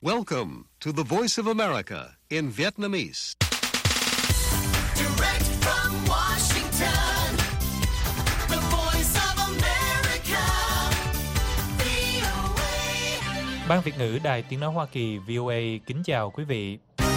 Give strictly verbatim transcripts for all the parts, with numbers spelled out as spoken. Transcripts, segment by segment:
Welcome to the Voice of America in Vietnamese. Direct from Washington, the Voice of America, vê o a. Ban Việt ngữ Đài Tiếng nói Hoa Kỳ vê o a kính chào quý vị.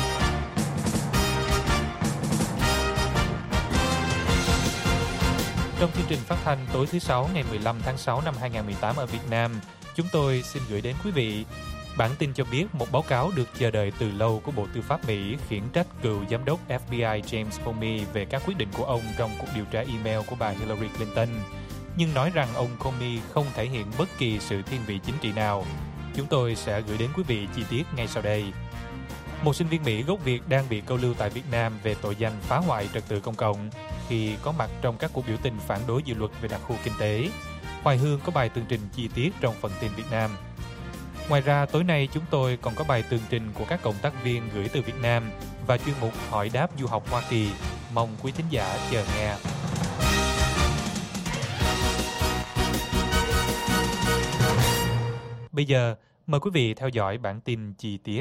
Trong chương trình phát thanh tối thứ Sáu ngày mười lăm tháng sáu năm hai nghìn không trăm mười tám ở Việt Nam, chúng tôi xin gửi đến quý vị bản tin cho biết một báo cáo được chờ đợi từ lâu của Bộ Tư pháp Mỹ khiển trách cựu giám đốc ép bê i James Comey về các quyết định của ông trong cuộc điều tra email của bà Hillary Clinton, nhưng nói rằng ông Comey không thể hiện bất kỳ sự thiên vị chính trị nào. Chúng tôi sẽ gửi đến quý vị chi tiết ngay sau đây. Một sinh viên Mỹ gốc Việt đang bị câu lưu tại Việt Nam về tội danh phá hoại trật tự công cộng khi có mặt trong các cuộc biểu tình phản đối dự luật về đặc khu kinh tế. Hoài Hương có bài tường trình chi tiết trong phần tin Việt Nam. Ngoài ra, tối nay chúng tôi còn có bài tường trình của các cộng tác viên gửi từ Việt Nam và chuyên mục hỏi đáp du học Hoa Kỳ. Mong quý thính giả chờ nghe. Bây giờ, mời quý vị theo dõi bản tin chi tiết.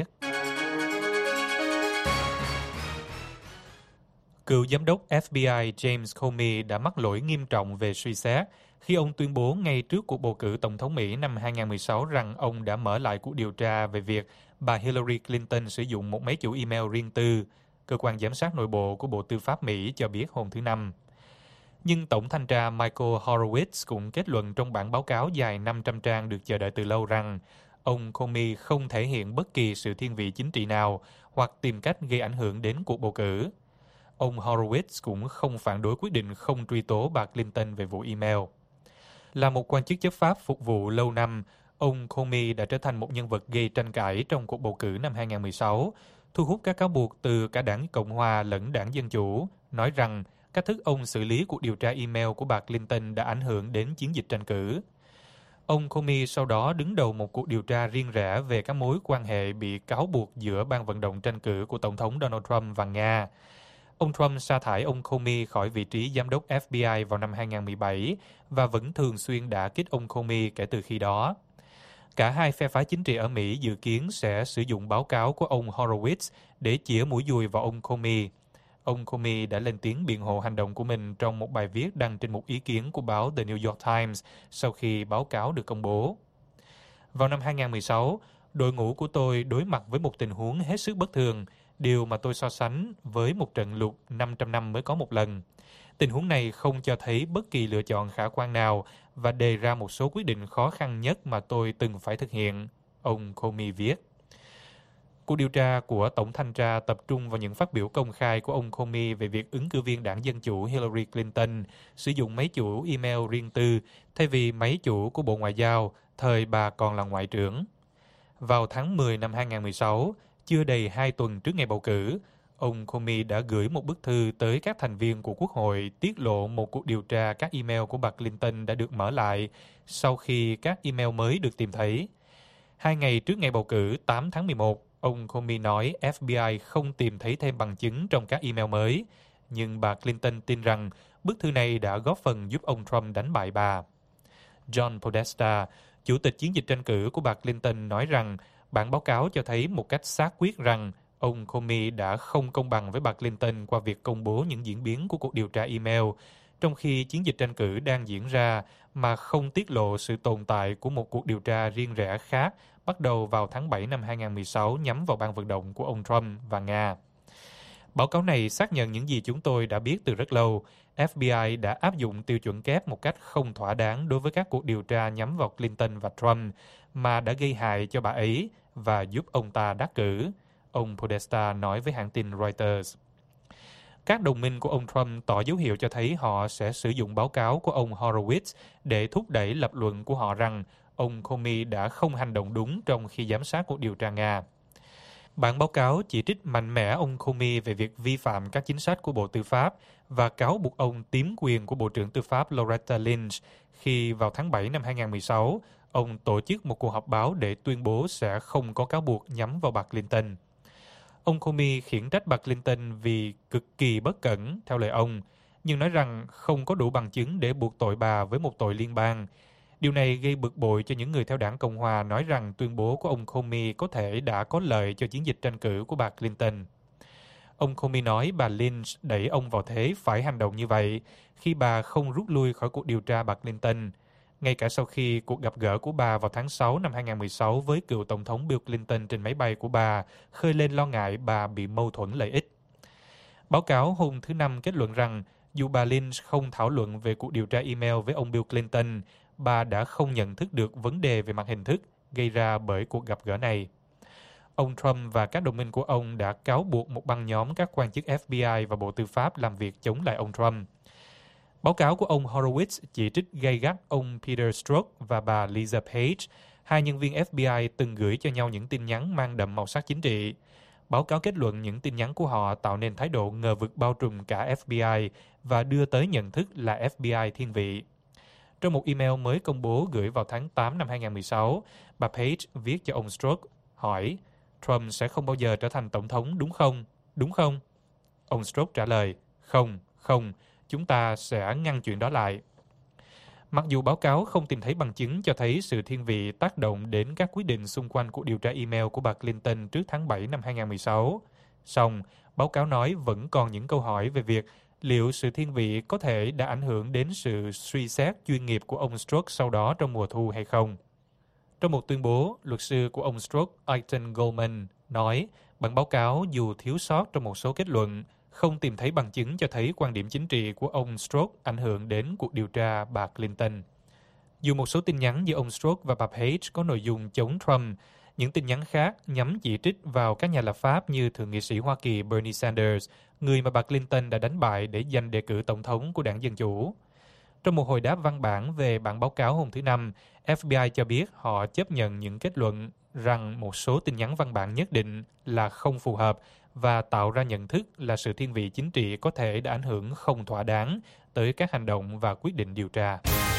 Cựu giám đốc ép bê i James Comey đã mắc lỗi nghiêm trọng về suy xét khi ông tuyên bố ngay trước cuộc bầu cử tổng thống Mỹ năm hai nghìn không trăm mười sáu rằng ông đã mở lại cuộc điều tra về việc bà Hillary Clinton sử dụng một máy chủ email riêng tư, cơ quan giám sát nội bộ của Bộ Tư pháp Mỹ cho biết hôm thứ Năm. Nhưng Tổng thanh tra Michael Horowitz cũng kết luận trong bản báo cáo dài năm trăm trang được chờ đợi từ lâu rằng ông Comey không thể hiện bất kỳ sự thiên vị chính trị nào hoặc tìm cách gây ảnh hưởng đến cuộc bầu cử. Ông Horowitz cũng không phản đối quyết định không truy tố bà Clinton về vụ email. Là một quan chức chấp pháp phục vụ lâu năm, ông Comey đã trở thành một nhân vật gây tranh cãi trong cuộc bầu cử năm hai nghìn không trăm mười sáu, thu hút các cáo buộc từ cả đảng Cộng hòa lẫn đảng Dân Chủ, nói rằng cách thức ông xử lý cuộc điều tra email của bà Clinton đã ảnh hưởng đến chiến dịch tranh cử. Ông Comey sau đó đứng đầu một cuộc điều tra riêng rẽ về các mối quan hệ bị cáo buộc giữa ban vận động tranh cử của Tổng thống Donald Trump và Nga. Ông Trump sa thải ông Comey khỏi vị trí giám đốc ép bê i vào năm hai nghìn không trăm mười bảy và vẫn thường xuyên đả kích ông Comey kể từ khi đó. Cả hai phe phái chính trị ở Mỹ dự kiến sẽ sử dụng báo cáo của ông Horowitz để chĩa mũi dùi vào ông Comey. Ông Comey đã lên tiếng biện hộ hành động của mình trong một bài viết đăng trên một ý kiến của báo The New York Times sau khi báo cáo được công bố. Vào năm hai nghìn không trăm mười sáu, đội ngũ của tôi đối mặt với một tình huống hết sức bất thường, điều mà tôi so sánh với một trận lụt năm trăm năm mới có một lần. Tình huống này không cho thấy bất kỳ lựa chọn khả quan nào và đề ra một số quyết định khó khăn nhất mà tôi từng phải thực hiện, ông Comey viết. Cuộc điều tra của Tổng thanh tra tập trung vào những phát biểu công khai của ông Comey về việc ứng cử viên đảng Dân Chủ Hillary Clinton sử dụng máy chủ email riêng tư thay vì máy chủ của Bộ Ngoại giao, thời bà còn là Ngoại trưởng. Vào tháng mười năm hai nghìn không trăm mười sáu, chưa đầy hai tuần trước ngày bầu cử, ông Comey đã gửi một bức thư tới các thành viên của Quốc hội tiết lộ một cuộc điều tra các email của bà Clinton đã được mở lại sau khi các email mới được tìm thấy. Hai ngày trước ngày bầu cử tám tháng mười một, ông Comey nói ép bê i không tìm thấy thêm bằng chứng trong các email mới, nhưng bà Clinton tin rằng bức thư này đã góp phần giúp ông Trump đánh bại bà. John Podesta, chủ tịch chiến dịch tranh cử của bà Clinton, nói rằng bản báo cáo cho thấy một cách xác quyết rằng ông Comey đã không công bằng với bà Clinton qua việc công bố những diễn biến của cuộc điều tra email, trong khi chiến dịch tranh cử đang diễn ra mà không tiết lộ sự tồn tại của một cuộc điều tra riêng rẽ khác bắt đầu vào tháng bảy năm hai nghìn không trăm mười sáu nhắm vào ban vận động của ông Trump và Nga. Báo cáo này xác nhận những gì chúng tôi đã biết từ rất lâu. ép bê i đã áp dụng tiêu chuẩn kép một cách không thỏa đáng đối với các cuộc điều tra nhắm vào Clinton và Trump, mà đã gây hại cho bà ấy và giúp ông ta đắc cử, ông Podesta nói với hãng tin Reuters. Các đồng minh của ông Trump tỏ dấu hiệu cho thấy họ sẽ sử dụng báo cáo của ông Horowitz để thúc đẩy lập luận của họ rằng ông Comey đã không hành động đúng trong khi giám sát cuộc điều tra Nga. Bản báo cáo chỉ trích mạnh mẽ ông Comey về việc vi phạm các chính sách của Bộ Tư pháp và cáo buộc ông tiếm quyền của Bộ trưởng Tư pháp Loretta Lynch khi vào tháng bảy năm hai nghìn không trăm mười sáu, ông tổ chức một cuộc họp báo để tuyên bố sẽ không có cáo buộc nhắm vào bà Clinton. Ông Comey khiển trách bà Clinton vì cực kỳ bất cẩn, theo lời ông, nhưng nói rằng không có đủ bằng chứng để buộc tội bà với một tội liên bang. Điều này gây bực bội cho những người theo đảng Cộng Hòa nói rằng tuyên bố của ông Comey có thể đã có lợi cho chiến dịch tranh cử của bà Clinton. Ông Comey nói bà Lynch đẩy ông vào thế phải hành động như vậy khi bà không rút lui khỏi cuộc điều tra bà Clinton, ngay cả sau khi cuộc gặp gỡ của bà vào tháng sáu năm hai nghìn không trăm mười sáu với cựu Tổng thống Bill Clinton trên máy bay của bà khơi lên lo ngại bà bị mâu thuẫn lợi ích. Báo cáo hôm thứ Năm kết luận rằng dù bà Lynch không thảo luận về cuộc điều tra email với ông Bill Clinton, bà đã không nhận thức được vấn đề về mặt hình thức gây ra bởi cuộc gặp gỡ này. Ông Trump và các đồng minh của ông đã cáo buộc một băng nhóm các quan chức F B I và Bộ Tư pháp làm việc chống lại ông Trump. Báo cáo của ông Horowitz chỉ trích gay gắt ông Peter Strzok và bà Lisa Page, hai nhân viên F B I từng gửi cho nhau những tin nhắn mang đậm màu sắc chính trị. Báo cáo kết luận những tin nhắn của họ tạo nên thái độ ngờ vực bao trùm cả F B I và đưa tới nhận thức là F B I thiên vị. Trong một email mới công bố gửi vào tháng tám năm hai nghìn không trăm mười sáu, bà Page viết cho ông Strzok hỏi Trump sẽ không bao giờ trở thành tổng thống đúng không? Đúng không? Ông Strzok trả lời không, không, chúng ta sẽ ngăn chuyện đó lại. Mặc dù báo cáo không tìm thấy bằng chứng cho thấy sự thiên vị tác động đến các quyết định xung quanh cuộc điều tra email của bà Clinton trước tháng bảy năm hai nghìn không trăm mười sáu, song báo cáo nói vẫn còn những câu hỏi về việc liệu sự thiên vị có thể đã ảnh hưởng đến sự suy xét chuyên nghiệp của ông Strzok sau đó trong mùa thu hay không. Trong một tuyên bố, luật sư của ông Strzok, Aiton Goldman, nói bản báo cáo dù thiếu sót trong một số kết luận, không tìm thấy bằng chứng cho thấy quan điểm chính trị của ông Strzok ảnh hưởng đến cuộc điều tra bà Clinton. Dù một số tin nhắn giữa ông Strzok và bà Page có nội dung chống Trump, những tin nhắn khác nhắm chỉ trích vào các nhà lập pháp như Thượng nghị sĩ Hoa Kỳ Bernie Sanders, người mà bà Clinton đã đánh bại để giành đề cử tổng thống của đảng Dân Chủ. Trong một hồi đáp văn bản về bản báo cáo hôm thứ Năm, F B I cho biết họ chấp nhận những kết luận rằng một số tin nhắn văn bản nhất định là không phù hợp và tạo ra nhận thức là sự thiên vị chính trị có thể đã ảnh hưởng không thỏa đáng tới các hành động và quyết định điều tra.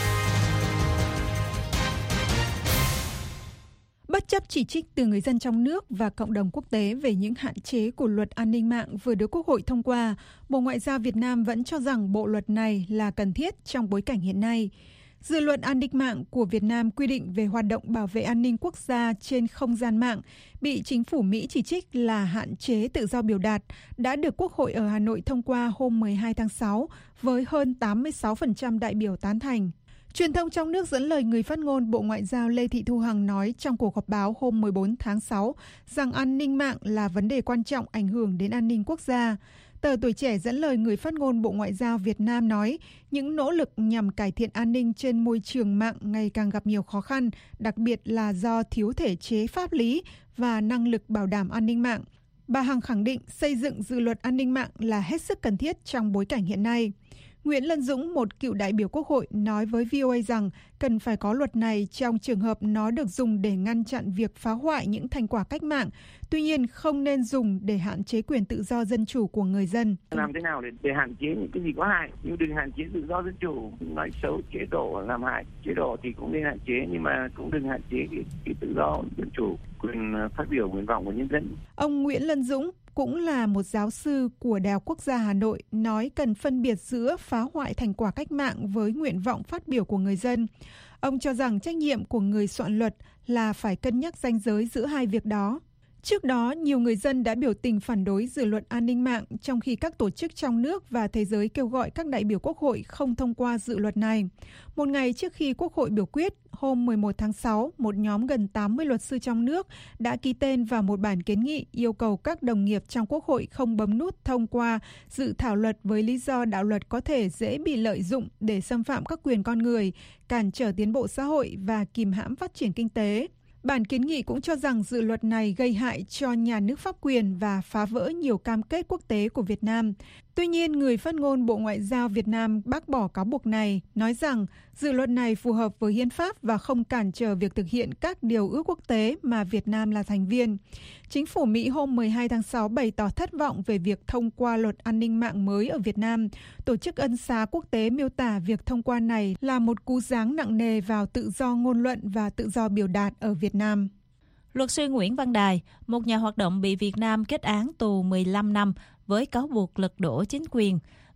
Bất chấp chỉ trích từ người dân trong nước và cộng đồng quốc tế về những hạn chế của luật an ninh mạng vừa được Quốc hội thông qua, Bộ Ngoại giao Việt Nam vẫn cho rằng bộ luật này là cần thiết trong bối cảnh hiện nay. Dự luật an ninh mạng của Việt Nam quy định về hoạt động bảo vệ an ninh quốc gia trên không gian mạng bị chính phủ Mỹ chỉ trích là hạn chế tự do biểu đạt, đã được Quốc hội ở Hà Nội thông qua hôm mười hai tháng sáu với hơn tám mươi sáu phần trăm đại biểu tán thành. Truyền thông trong nước dẫn lời người phát ngôn Bộ Ngoại giao Lê Thị Thu Hằng nói trong cuộc họp báo hôm mười bốn tháng sáu rằng an ninh mạng là vấn đề quan trọng ảnh hưởng đến an ninh quốc gia. Tờ Tuổi Trẻ dẫn lời người phát ngôn Bộ Ngoại giao Việt Nam nói những nỗ lực nhằm cải thiện an ninh trên môi trường mạng ngày càng gặp nhiều khó khăn, đặc biệt là do thiếu thể chế pháp lý và năng lực bảo đảm an ninh mạng. Bà Hằng khẳng định xây dựng dự luật an ninh mạng là hết sức cần thiết trong bối cảnh hiện nay. Nguyễn Lân Dũng, một cựu đại biểu Quốc hội, nói với vê o a rằng cần phải có luật này trong trường hợp nó được dùng để ngăn chặn việc phá hoại những thành quả cách mạng. Tuy nhiên, không nên dùng để hạn chế quyền tự do dân chủ của người dân. Làm thế nào để, để hạn chế những cái gì có hại, nhưng đừng hạn chế tự do dân chủ. Nói xấu chế độ làm hại chế độ thì cũng nên hạn chế, nhưng mà cũng đừng hạn chế cái, cái tự do dân chủ, quyền phát biểu nguyện vọng của nhân dân. Ông Nguyễn Lân Dũng cũng là một giáo sư của Đại học Quốc gia Hà Nội, nói cần phân biệt giữa phá hoại thành quả cách mạng với nguyện vọng phát biểu của người dân. Ông cho rằng trách nhiệm của người soạn luật là phải cân nhắc ranh giới giữa hai việc đó. Trước đó, nhiều người dân đã biểu tình phản đối dự luật an ninh mạng, trong khi các tổ chức trong nước và thế giới kêu gọi các đại biểu Quốc hội không thông qua dự luật này. Một ngày trước khi Quốc hội biểu quyết, hôm mười một tháng sáu, một nhóm gần tám mươi luật sư trong nước đã ký tên vào một bản kiến nghị yêu cầu các đồng nghiệp trong Quốc hội không bấm nút thông qua dự thảo luật với lý do đạo luật có thể dễ bị lợi dụng để xâm phạm các quyền con người, cản trở tiến bộ xã hội và kìm hãm phát triển kinh tế. Bản kiến nghị cũng cho rằng dự luật này gây hại cho nhà nước pháp quyền và phá vỡ nhiều cam kết quốc tế của Việt Nam. Tuy nhiên, người phát ngôn Bộ Ngoại giao Việt Nam bác bỏ cáo buộc này, nói rằng dự luật này phù hợp với hiến pháp và không cản trở việc thực hiện các điều ước quốc tế mà Việt Nam là thành viên. Chính phủ Mỹ hôm mười hai tháng sáu bày tỏ thất vọng về việc thông qua luật an ninh mạng mới ở Việt Nam. Tổ chức Ân xá Quốc tế miêu tả việc thông qua này là một cú giáng nặng nề vào tự do ngôn luận và tự do biểu đạt ở Việt Nam. Luật sư Nguyễn Văn Đài, một nhà hoạt động bị Việt Nam kết án tù mười lăm năm với cáo buộc lật đổ chính quyền,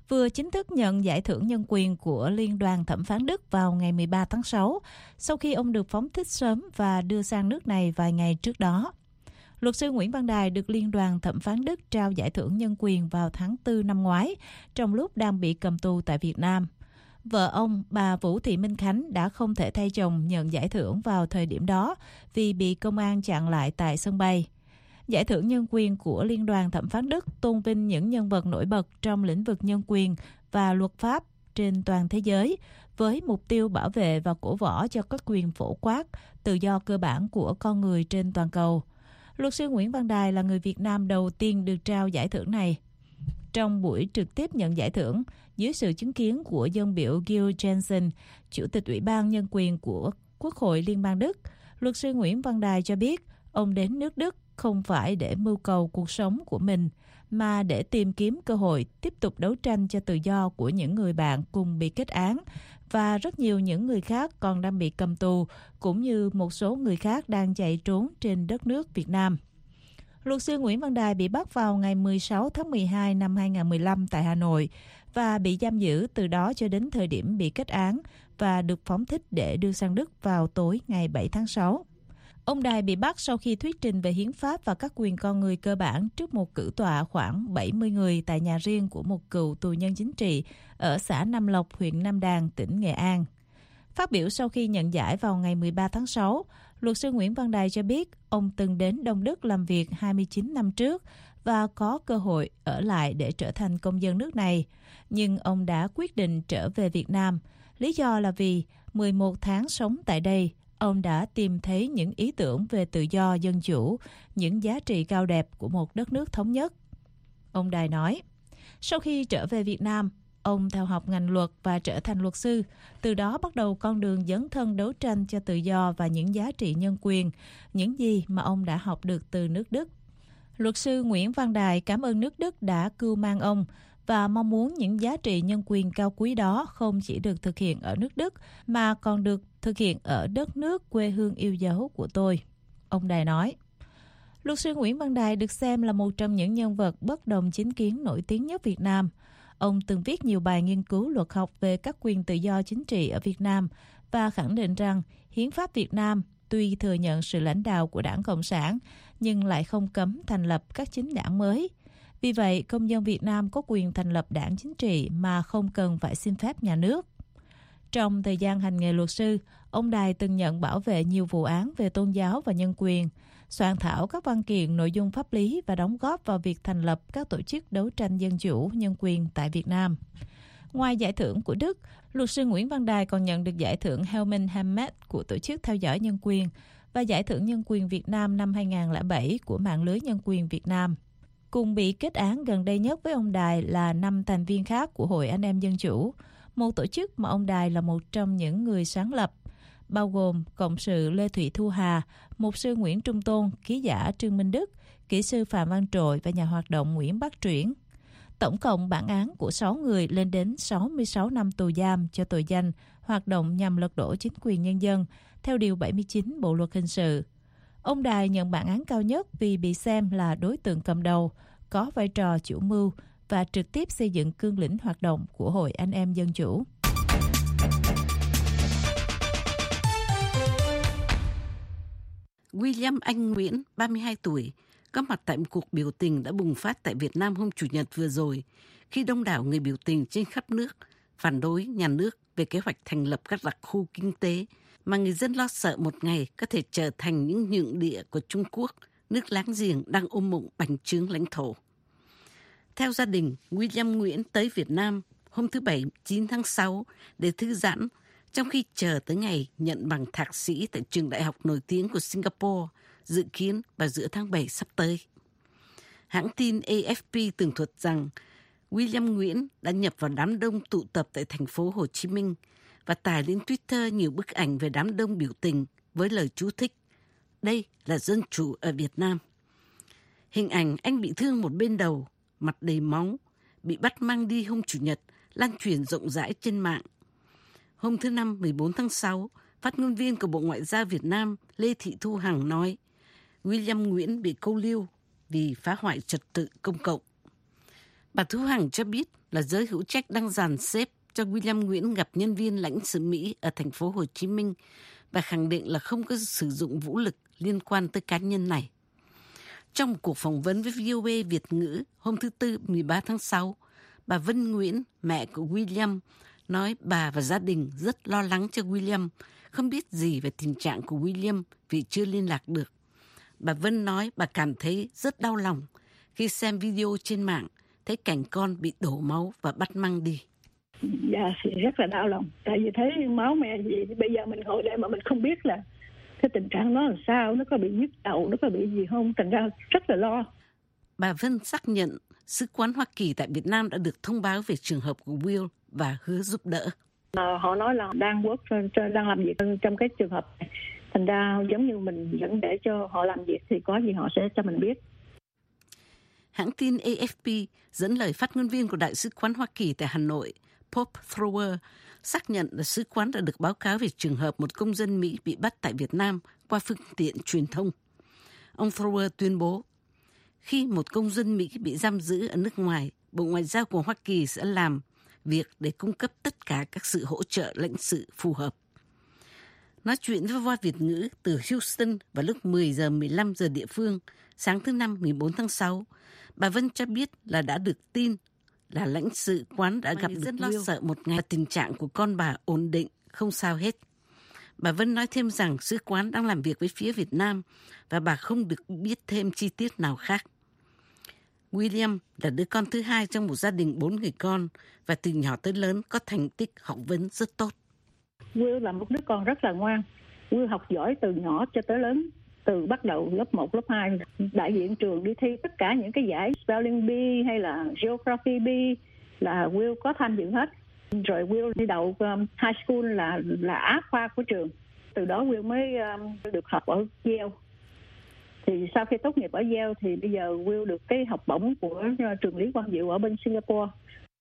vừa chính thức nhận giải thưởng nhân quyền của Liên đoàn Thẩm phán Đức vào ngày mười ba tháng sáu, sau khi ông được phóng thích sớm và đưa sang nước này vài ngày trước đó. Luật sư Nguyễn Văn Đài được Liên đoàn Thẩm phán Đức trao giải thưởng nhân quyền vào tháng tư năm ngoái, trong lúc đang bị cầm tù tại Việt Nam. Vợ ông, bà Vũ Thị Minh Khánh, đã không thể thay chồng nhận giải thưởng vào thời điểm đó vì bị công an chặn lại tại sân bay. Giải thưởng nhân quyền của Liên đoàn Thẩm phán Đức tôn vinh những nhân vật nổi bật trong lĩnh vực nhân quyền và luật pháp trên toàn thế giới, với mục tiêu bảo vệ và cổ võ cho các quyền phổ quát, tự do cơ bản của con người trên toàn cầu. Luật sư Nguyễn Văn Đài là người Việt Nam đầu tiên được trao giải thưởng này. Trong buổi trực tiếp nhận giải thưởng, dưới sự chứng kiến của dân biểu Gil Jensen, Chủ tịch Ủy ban Nhân quyền của Quốc hội Liên bang Đức, luật sư Nguyễn Văn Đài cho biết ông đến nước Đức không phải để mưu cầu cuộc sống của mình, mà để tìm kiếm cơ hội tiếp tục đấu tranh cho tự do của những người bạn cùng bị kết án, và rất nhiều những người khác còn đang bị cầm tù, cũng như một số người khác đang chạy trốn trên đất nước Việt Nam. Luật sư Nguyễn Văn Đài bị bắt vào ngày mười sáu tháng mười hai năm hai nghìn không trăm mười lăm tại Hà Nội và bị giam giữ từ đó cho đến thời điểm bị kết án và được phóng thích để đưa sang Đức vào tối ngày bảy tháng sáu. Ông Đài bị bắt sau khi thuyết trình về hiến pháp và các quyền con người cơ bản trước một cử tọa khoảng bảy mươi người tại nhà riêng của một cựu tù nhân chính trị ở xã Nam Lộc, huyện Nam Đàn, tỉnh Nghệ An. Phát biểu sau khi nhận giải vào ngày mười ba tháng sáu, luật sư Nguyễn Văn Đài cho biết ông từng đến Đông Đức làm việc hai mươi chín năm trước và có cơ hội ở lại để trở thành công dân nước này. Nhưng ông đã quyết định trở về Việt Nam. Lý do là vì mười một tháng sống tại đây, ông đã tìm thấy những ý tưởng về tự do, dân chủ, những giá trị cao đẹp của một đất nước thống nhất. Ông Đài nói, sau khi trở về Việt Nam, ông theo học ngành luật và trở thành luật sư, từ đó bắt đầu con đường dấn thân đấu tranh cho tự do và những giá trị nhân quyền, những gì mà ông đã học được từ nước Đức. Luật sư Nguyễn Văn Đài cảm ơn nước Đức đã cưu mang ông và mong muốn những giá trị nhân quyền cao quý đó không chỉ được thực hiện ở nước Đức mà còn được thực hiện ở đất nước quê hương yêu dấu của tôi. Ông Đài nói, luật sư Nguyễn Văn Đài được xem là một trong những nhân vật bất đồng chính kiến nổi tiếng nhất Việt Nam. Ông từng viết nhiều bài nghiên cứu luật học về các quyền tự do chính trị ở Việt Nam và khẳng định rằng Hiến pháp Việt Nam tuy thừa nhận sự lãnh đạo của Đảng Cộng sản nhưng lại không cấm thành lập các chính đảng mới. Vì vậy, công dân Việt Nam có quyền thành lập đảng chính trị mà không cần phải xin phép nhà nước. Trong thời gian hành nghề luật sư, ông Đài từng nhận bảo vệ nhiều vụ án về tôn giáo và nhân quyền, soạn thảo các văn kiện nội dung pháp lý và đóng góp vào việc thành lập các tổ chức đấu tranh dân chủ, nhân quyền tại Việt Nam. Ngoài giải thưởng của Đức, luật sư Nguyễn Văn Đài còn nhận được giải thưởng Helmut Hammet của Tổ chức Theo dõi Nhân quyền và giải thưởng Nhân quyền Việt Nam năm hai nghìn không trăm lẻ bảy của Mạng lưới Nhân quyền Việt Nam. Cùng bị kết án gần đây nhất với ông Đài là năm thành viên khác của Hội Anh em Dân Chủ, một tổ chức mà ông Đài là một trong những người sáng lập, bao gồm cộng sự Lê Thị Thu Hà, mục sư Nguyễn Trung Tôn, ký giả Trương Minh Đức, kỹ sư Phạm Văn Trội và nhà hoạt động Nguyễn Bác Truyển. Tổng cộng bản án của sáu người lên đến sáu mươi sáu năm tù giam cho tội danh hoạt động nhằm lật đổ chính quyền nhân dân, theo Điều bảy mươi chín Bộ Luật Hình sự. Ông Đài nhận bản án cao nhất vì bị xem là đối tượng cầm đầu, có vai trò chủ mưu và trực tiếp xây dựng cương lĩnh hoạt động của Hội Anh em Dân Chủ. William Anh Nguyễn, ba mươi hai tuổi, có mặt tại một cuộc biểu tình đã bùng phát tại Việt Nam hôm Chủ nhật vừa rồi, khi đông đảo người biểu tình trên khắp nước phản đối nhà nước về kế hoạch thành lập các đặc khu kinh tế mà người dân lo sợ một ngày có thể trở thành những nhượng địa của Trung Quốc, nước láng giềng đang ôm bụng bành trướng lãnh thổ. Theo gia đình, William Nguyễn tới Việt Nam hôm thứ Bảy chín tháng sáu để thư giãn, trong khi chờ tới ngày nhận bằng thạc sĩ tại trường đại học nổi tiếng của Singapore, dự kiến vào giữa tháng bảy sắp tới. Hãng tin A F P tường thuật rằng William Nguyễn đã nhập vào đám đông tụ tập tại thành phố Hồ Chí Minh và tải lên Twitter nhiều bức ảnh về đám đông biểu tình với lời chú thích: "Đây là dân chủ ở Việt Nam." Hình ảnh anh bị thương một bên đầu, mặt đầy máu, bị bắt mang đi hôm Chủ nhật, lan truyền rộng rãi trên mạng. Hôm thứ Năm mười bốn tháng sáu, phát ngôn viên của Bộ Ngoại giao Việt Nam Lê Thị Thu Hằng nói William Nguyễn bị câu lưu vì phá hoại trật tự công cộng. Bà Thu Hằng cho biết là giới hữu trách đang dàn xếp cho William Nguyễn gặp nhân viên lãnh sự Mỹ ở thành phố Hồ Chí Minh và khẳng định là không có sử dụng vũ lực liên quan tới cá nhân này. Trong một cuộc phỏng vấn với vê o a Việt ngữ hôm thứ Tư mười ba tháng sáu, bà Vân Nguyễn, mẹ của William, nói bà và gia đình rất lo lắng cho William, không biết gì về tình trạng của William vì chưa liên lạc được. Bà Vân nói bà cảm thấy rất đau lòng khi xem video trên mạng, thấy cảnh con bị đổ máu và bắt mang đi. Dạ, rất là đau lòng. Tại vì thấy máu mẹ gì, bây giờ mình ngồi đây mà mình không biết là cái tình trạng nó làm sao, nó có bị nhức đầu, nó có bị gì không, thành ra rất là lo. Bà Vân xác nhận Sứ quán Hoa Kỳ tại Việt Nam đã được thông báo về trường hợp của Will và hứa giúp đỡ. À, họ nói là đang work, đang làm việc trong cái trường hợp này. Thành ra giống như mình vẫn để cho họ làm việc thì có gì họ sẽ cho mình biết. Hãng tin A F P dẫn lời phát ngôn viên của Đại sứ quán Hoa Kỳ tại Hà Nội, Pope Thrower, xác nhận là sứ quán đã được báo cáo về trường hợp một công dân Mỹ bị bắt tại Việt Nam qua phương tiện truyền thông. Ông Thrower tuyên bố, khi một công dân Mỹ bị giam giữ ở nước ngoài, Bộ Ngoại giao của Hoa Kỳ sẽ làm việc để cung cấp tất cả các sự hỗ trợ lãnh sự phù hợp. Nói chuyện với Voa Việt ngữ từ Houston vào lúc mười giờ mười lăm giờ địa phương, sáng thứ Năm mười bốn tháng sáu, bà Vân cho biết là đã được tin là lãnh sự quán đã gặp rất lo sợ một ngày tình trạng của con bà ổn định, không sao hết. Bà Vân nói thêm rằng sứ quán đang làm việc với phía Việt Nam và bà không được biết thêm chi tiết nào khác. William là đứa con thứ hai trong một gia đình bốn người con và từ nhỏ tới lớn có thành tích học vấn rất tốt. Will là một đứa con rất là ngoan. Will học giỏi từ nhỏ cho tới lớn. Từ bắt đầu lớp một, lớp hai, đại diện trường đi thi tất cả những cái giải Spelling Bee hay là Geography Bee là Will có tham dự hết. Rồi Will đi đầu um, high school là là á khoa của trường. Từ đó Will mới um, được học ở Yale. Thì sau khi tốt nghiệp ở Yale thì bây giờ Will được cái học bổng của uh, trường Lý Quang Diệu ở bên Singapore.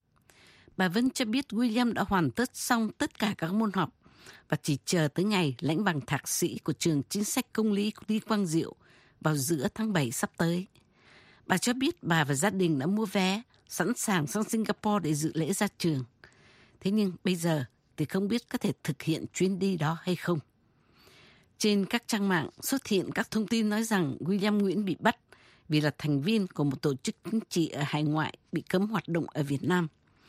Bà Vân cho biết William đã hoàn tất xong tất cả các môn học và chỉ chờ tới ngày lãnh bằng thạc sĩ của trường chính sách công lý của Lý Quang Diệu vào giữa tháng bảy sắp tới. Bà cho biết bà và gia đình đã mua vé, sẵn sàng sang Singapore để dự lễ ra trường. Thế nhưng bây giờ thì không biết có thể thực hiện chuyến đi đó hay không. Trên các trang mạng xuất hiện các thông tin nói rằng William Nguyễn bị bắt vì là thành viên của một tổ chức chính trị ở hải ngoại bị cấm hoạt động ở Việt Nam.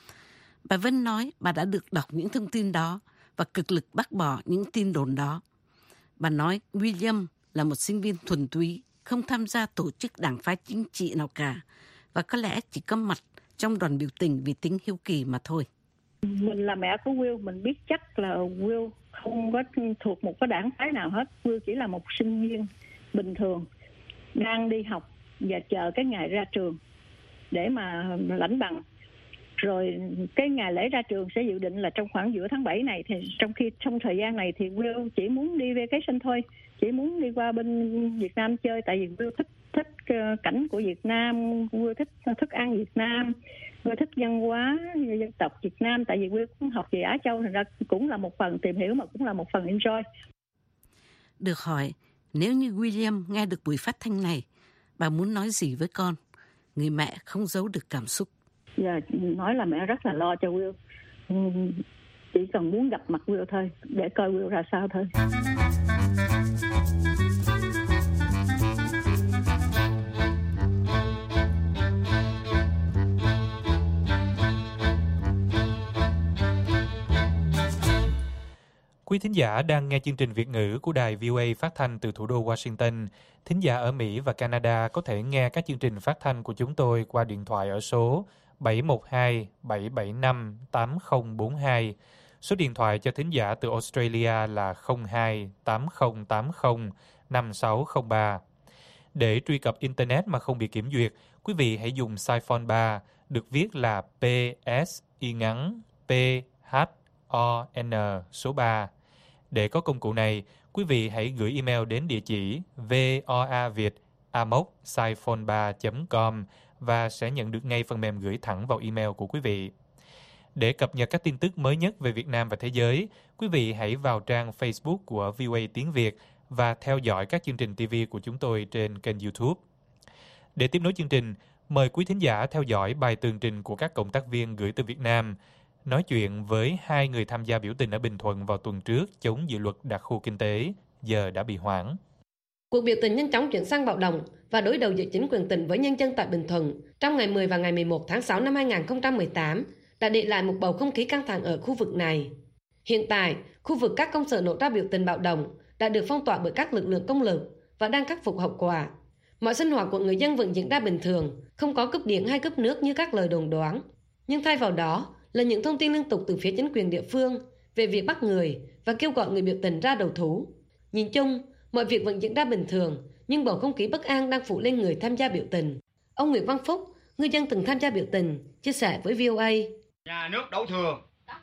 Bà Vân nói bà đã được đọc những thông tin đó và cực lực bác bỏ những tin đồn đó. Bà nói William là một sinh viên thuần túy, không tham gia tổ chức đảng phái chính trị nào cả và có lẽ chỉ có mặt trong đoàn biểu tình vì tính hiếu kỳ mà thôi. Mình là mẹ của Will, mình biết chắc là Will không có thuộc một cái đảng phái nào hết. Will chỉ là một sinh viên bình thường, đang đi học và chờ cái ngày ra trường để mà lãnh bằng. Rồi cái ngày lễ ra trường sẽ dự định là trong khoảng giữa tháng bảy này. Thì trong khi trong thời gian này thì Will chỉ muốn đi vacation thôi, chỉ muốn đi qua bên Việt Nam chơi. Tại vì Will thích thích cảnh của Việt Nam, Will thích thức ăn Việt Nam, Will thích văn hóa dân tộc Việt Nam. Tại vì Will cũng học về Á Châu, thành ra cũng là một phần tìm hiểu mà cũng là một phần enjoy. Được hỏi, nếu như William nghe được buổi phát thanh này, bà muốn nói gì với con? Người mẹ không giấu được cảm xúc. Dạ, nói là mẹ rất là lo cho Will. Chỉ cần muốn gặp mặt Will thôi, để coi Will ra sao thôi. Quý thính giả đang nghe chương trình Việt ngữ của đài vê o a phát thanh từ thủ đô Washington. Thính giả ở Mỹ và Canada có thể nghe các chương trình phát thanh của chúng tôi qua điện thoại ở số bảy một hai bảy bảy năm tám không bốn hai. Số điện thoại cho thính giả từ Australia là không hai tám không tám không năm sáu không ba. Để truy cập Internet mà không bị kiểm duyệt, quý vị hãy dùng Siphon ba, được viết là P S y ngắn P H O N số ba. Để có công cụ này, quý vị hãy gửi email đến địa chỉ voaviet a m o c siphon ba chấm com và sẽ nhận được ngay phần mềm gửi thẳng vào email của quý vị. Để cập nhật các tin tức mới nhất về Việt Nam và thế giới, quý vị hãy vào trang Facebook của vê o a Tiếng Việt và theo dõi các chương trình ti vi của chúng tôi trên kênh YouTube. Để tiếp nối chương trình, Mời quý thính giả theo dõi bài tường trình của các cộng tác viên gửi từ Việt Nam, nói chuyện với hai người tham gia biểu tình ở Bình Thuận vào tuần trước chống dự luật đặc khu kinh tế, giờ đã bị hoãn. Cuộc biểu tình nhanh chóng chuyển sang bạo động và đối đầu giữa chính quyền tỉnh với nhân dân tại Bình Thuận trong ngày mười và ngày mười một tháng sáu năm hai nghìn không trăm mười tám đã để lại một bầu không khí căng thẳng ở khu vực này. Hiện tại, khu vực các công sở nổ ra biểu tình bạo động đã được phong tỏa bởi các lực lượng công lực và đang khắc phục hậu quả. Mọi sinh hoạt của người dân vẫn diễn ra bình thường, không có cúp điện hay cúp nước như các lời đồn đoán. Nhưng thay vào đó là những thông tin liên tục từ phía chính quyền địa phương về việc bắt người và kêu gọi người biểu tình ra đầu thú. Nhìn chung, mọi việc vẫn diễn ra bình thường, nhưng bầu không khí bất an đang phủ lên người tham gia biểu tình. Ông Nguyễn Văn Phúc, ngư dân từng tham gia biểu tình, chia sẻ với vê o a. Nhà nước đổ thừa,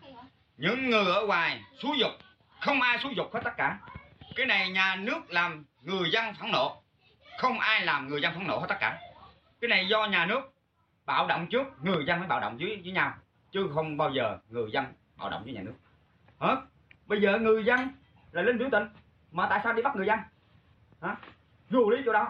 những người ở ngoài xúi giục, không ai xúi giục hết tất cả. Cái này nhà nước làm người dân phẫn nộ, không ai làm người dân phẫn nộ hết tất cả. Cái này do nhà nước bạo động trước, người dân mới bạo động với, với nhau, chứ không bao giờ người dân bạo động với nhà nước. Hả? Bây giờ người dân là lên biểu tình, mà tại sao đi bắt người dân? Hả? Vô lý chỗ đó.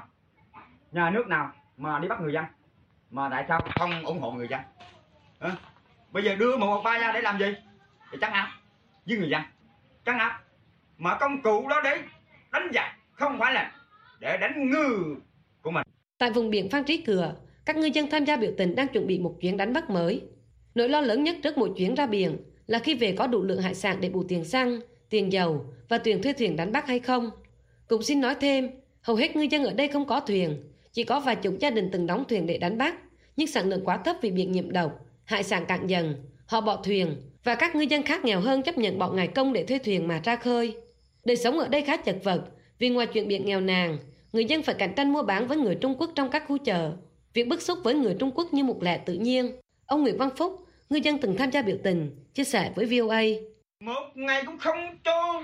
Nhà nước nào mà đi bắt người dân, mà tại sao không ủng hộ người dân? Hả? Bây giờ đưa một một ba ra để làm gì? Để trấn áp với người dân, trấn áp. Mà công cụ đó để đánh giặc, không phải là để đánh ngư của mình. Tại vùng biển Phan Trí Cửa, các ngư dân tham gia biểu tình đang chuẩn bị một chuyến đánh bắt mới. Nỗi lo lớn nhất trước mỗi chuyến ra biển là khi về có đủ lượng hải sản để bù tiền xăng, tiền dầu và tiền thuê thuyền đánh bắt hay không. Cũng xin nói thêm, hầu hết ngư dân ở đây không có thuyền, chỉ có vài chục gia đình từng đóng thuyền để đánh bắt, nhưng sản lượng quá thấp vì biển nhiễm độc, hải sản cạn dần, họ bỏ thuyền và các ngư dân khác nghèo hơn chấp nhận bỏ ngày công để thuê thuyền mà ra khơi. Đời sống ở đây khá chật vật vì ngoài chuyện biển nghèo nàn, người dân phải cạnh tranh mua bán với người Trung Quốc trong các khu chợ. Việc bức xúc với người Trung Quốc như một lẽ tự nhiên. Ông Nguyễn Văn Phúc, ngư dân từng tham gia biểu tình, chia sẻ với vê o a. Một ngày cũng không cho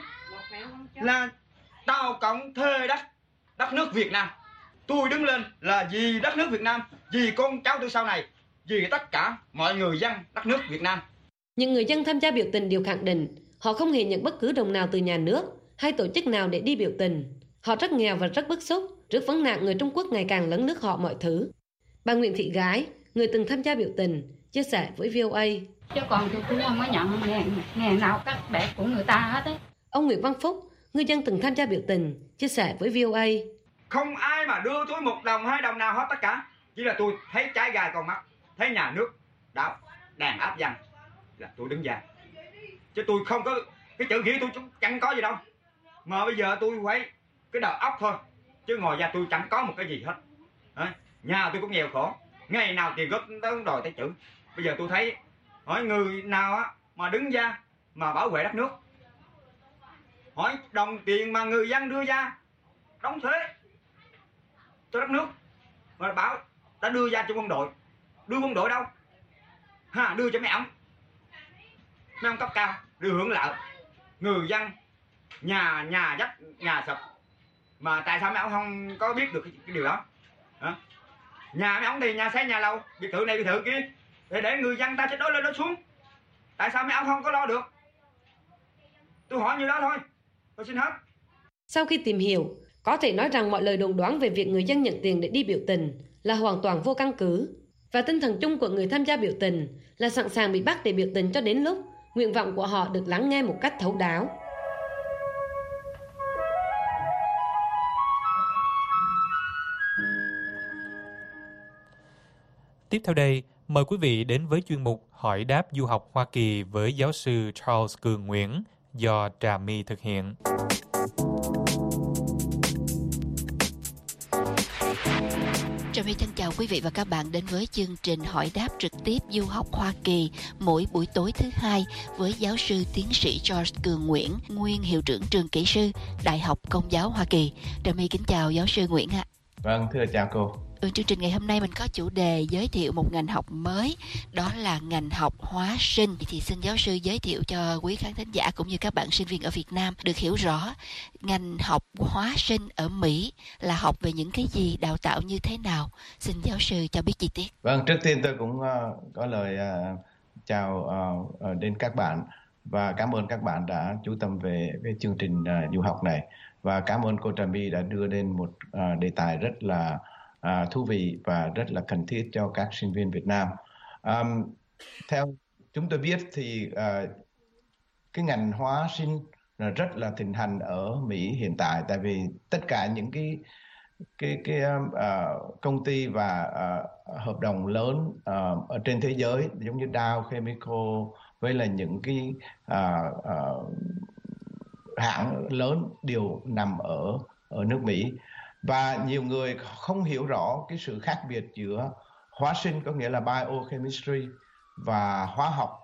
là tàu cộng thuê đất, đất nước Việt Nam. Tôi đứng lên là vì đất nước Việt Nam, vì con cháu tôi sau này, vì tất cả mọi người dân đất nước Việt Nam. Những người dân tham gia biểu tình đều khẳng định họ không hề nhận bất cứ đồng nào từ nhà nước hay tổ chức nào để đi biểu tình. Họ rất nghèo và rất bức xúc trước vấn nạn người Trung Quốc ngày càng lấn lướt họ mọi thứ. Bà Nguyễn Thị Gái, người từng tham gia biểu tình, chia sẻ với vê o a. Chứ còn tôi cũng không có nhận ngày, ngày nào cắt bẹt của người ta hết ấy. Ông Nguyễn Văn Phúc, ngư dân từng tham gia biểu tình, chia sẻ với vê o a. Không ai mà đưa tôi một đồng hai đồng nào hết tất cả. Chỉ là tôi thấy trái gai con mắt, thấy nhà nước đã đàn áp dân là tôi đứng ra. Chứ tôi không có, cái chữ nghĩa tôi chẳng có gì đâu. Mà bây giờ tôi phải cái đầu óc thôi. Chứ ngồi ra tôi chẳng có một cái gì hết. À, nhà tôi cũng nghèo khổ, ngày nào tiền góp tới đòi tới chữ. Bây giờ tôi thấy hỏi người nào á mà đứng ra mà bảo vệ đất nước, hỏi đồng tiền mà người dân đưa ra đóng thuế cho đất nước mà bảo đã đưa ra cho quân đội, đưa quân đội đâu ha, đưa cho mấy ông mấy ông cấp cao đưa hưởng lợi, người dân nhà nhà dắt nhà sập, mà tại sao mấy ông không có biết được cái, cái điều đó? Hả? Nhà mấy ông thì nhà xây nhà lầu, biệt thự này biệt thự kia để để người dân ta sẽ đối lên đối xuống. Tại sao mấy ông không có lo được? Tôi hỏi như đó thôi. Tôi xin hết. Sau khi tìm hiểu, có thể nói rằng mọi lời đồn đoán về việc người dân nhận tiền để đi biểu tình là hoàn toàn vô căn cứ. Và tinh thần chung của người tham gia biểu tình là sẵn sàng bị bắt để biểu tình cho đến lúc nguyện vọng của họ được lắng nghe một cách thấu đáo. Tiếp theo đây, mời quý vị đến với chuyên mục Hỏi đáp du học Hoa Kỳ với giáo sư Charles Cường Nguyễn do Trà My thực hiện. Trà My thân chào quý vị và các bạn đến với chương trình Hỏi đáp trực tiếp du học Hoa Kỳ mỗi buổi tối thứ hai với giáo sư tiến sĩ Charles Cường Nguyễn, nguyên hiệu trưởng trường kỹ sư Đại học Công giáo Hoa Kỳ. Trà My kính chào giáo sư Nguyễn ạ. Vâng, thưa chào cô. Ừ, chương trình ngày hôm nay mình có chủ đề giới thiệu một ngành học mới, đó là ngành học hóa sinh. Thì xin giáo sư giới thiệu cho quý khán thính giả cũng như các bạn sinh viên ở Việt Nam được hiểu rõ ngành học hóa sinh ở Mỹ là học về những cái gì, đào tạo như thế nào. Xin giáo sư cho biết chi tiết. Vâng, trước tiên tôi cũng uh, có lời uh, chào uh, đến các bạn và cảm ơn các bạn đã chú tâm về về chương trình uh, du học này, và cảm ơn cô Trà My đã đưa lên một uh, đề tài rất là uh, thú vị và rất là cần thiết cho các sinh viên Việt Nam. Um, theo chúng tôi biết thì uh, cái ngành hóa sinh là rất là thịnh hành ở Mỹ hiện tại, tại vì tất cả những cái cái cái uh, công ty và uh, hợp đồng lớn uh, ở trên thế giới giống như Dow Chemical với là những cái uh, uh, hãng lớn đều nằm ở ở nước Mỹ, và nhiều người không hiểu rõ cái sự khác biệt giữa hóa sinh có nghĩa là biochemistry và hóa học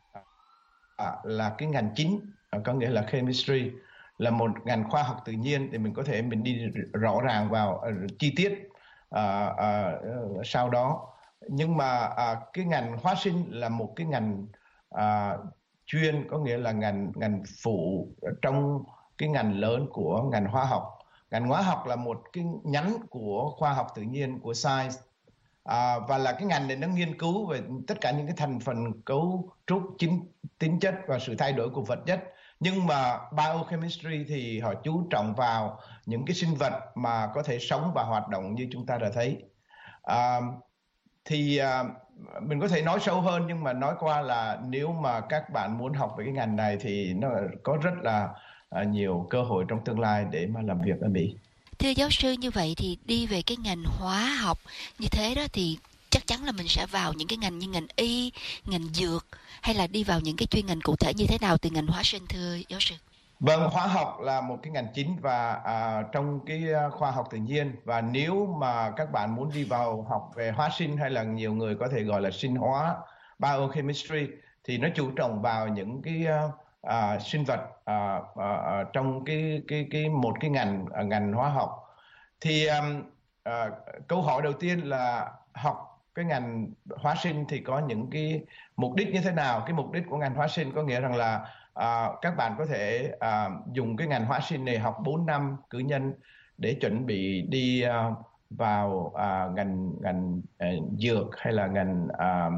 à, là cái ngành chính à, có nghĩa là chemistry là một ngành khoa học tự nhiên, thì mình có thể mình đi rõ ràng vào uh, chi tiết uh, uh, sau đó. Nhưng mà uh, cái ngành hóa sinh là một cái ngành uh, chuyên, có nghĩa là ngành ngành phụ trong cái ngành lớn của ngành hóa học. Ngành hóa học là một cái nhánh của khoa học tự nhiên, của science, à, và là cái ngành này nó nghiên cứu về tất cả những cái thành phần cấu trúc, chính tính chất và sự thay đổi của vật chất. Nhưng mà biochemistry thì họ chú trọng vào những cái sinh vật mà có thể sống và hoạt động như chúng ta đã thấy. À, thì à, mình có thể nói sâu hơn, nhưng mà nói qua là nếu mà các bạn muốn học về cái ngành này thì nó có rất là à, nhiều cơ hội trong tương lai để mà làm việc ở Mỹ. Thưa giáo sư, như vậy thì đi về cái ngành hóa học như thế đó thì chắc chắn là mình sẽ vào những cái ngành như ngành y, ngành dược, hay là đi vào những cái chuyên ngành cụ thể như thế nào từ ngành hóa sinh, thưa giáo sư? Vâng, hóa học là một cái ngành chính và à, trong cái khoa học tự nhiên, và nếu mà các bạn muốn đi vào học về hóa sinh hay là nhiều người có thể gọi là sinh hóa, biochemistry, thì nó chú trọng vào những cái à, sinh vật à, à, trong cái cái cái một cái ngành à, ngành hóa học. Thì à, à, câu hỏi đầu tiên là học cái ngành hóa sinh thì có những cái mục đích như thế nào? Cái mục đích của ngành hóa sinh có nghĩa rằng là À, các bạn có thể à, dùng cái ngành hóa sinh này học bốn năm cử nhân để chuẩn bị đi à, vào à, ngành ngành à, dược hay là ngành à,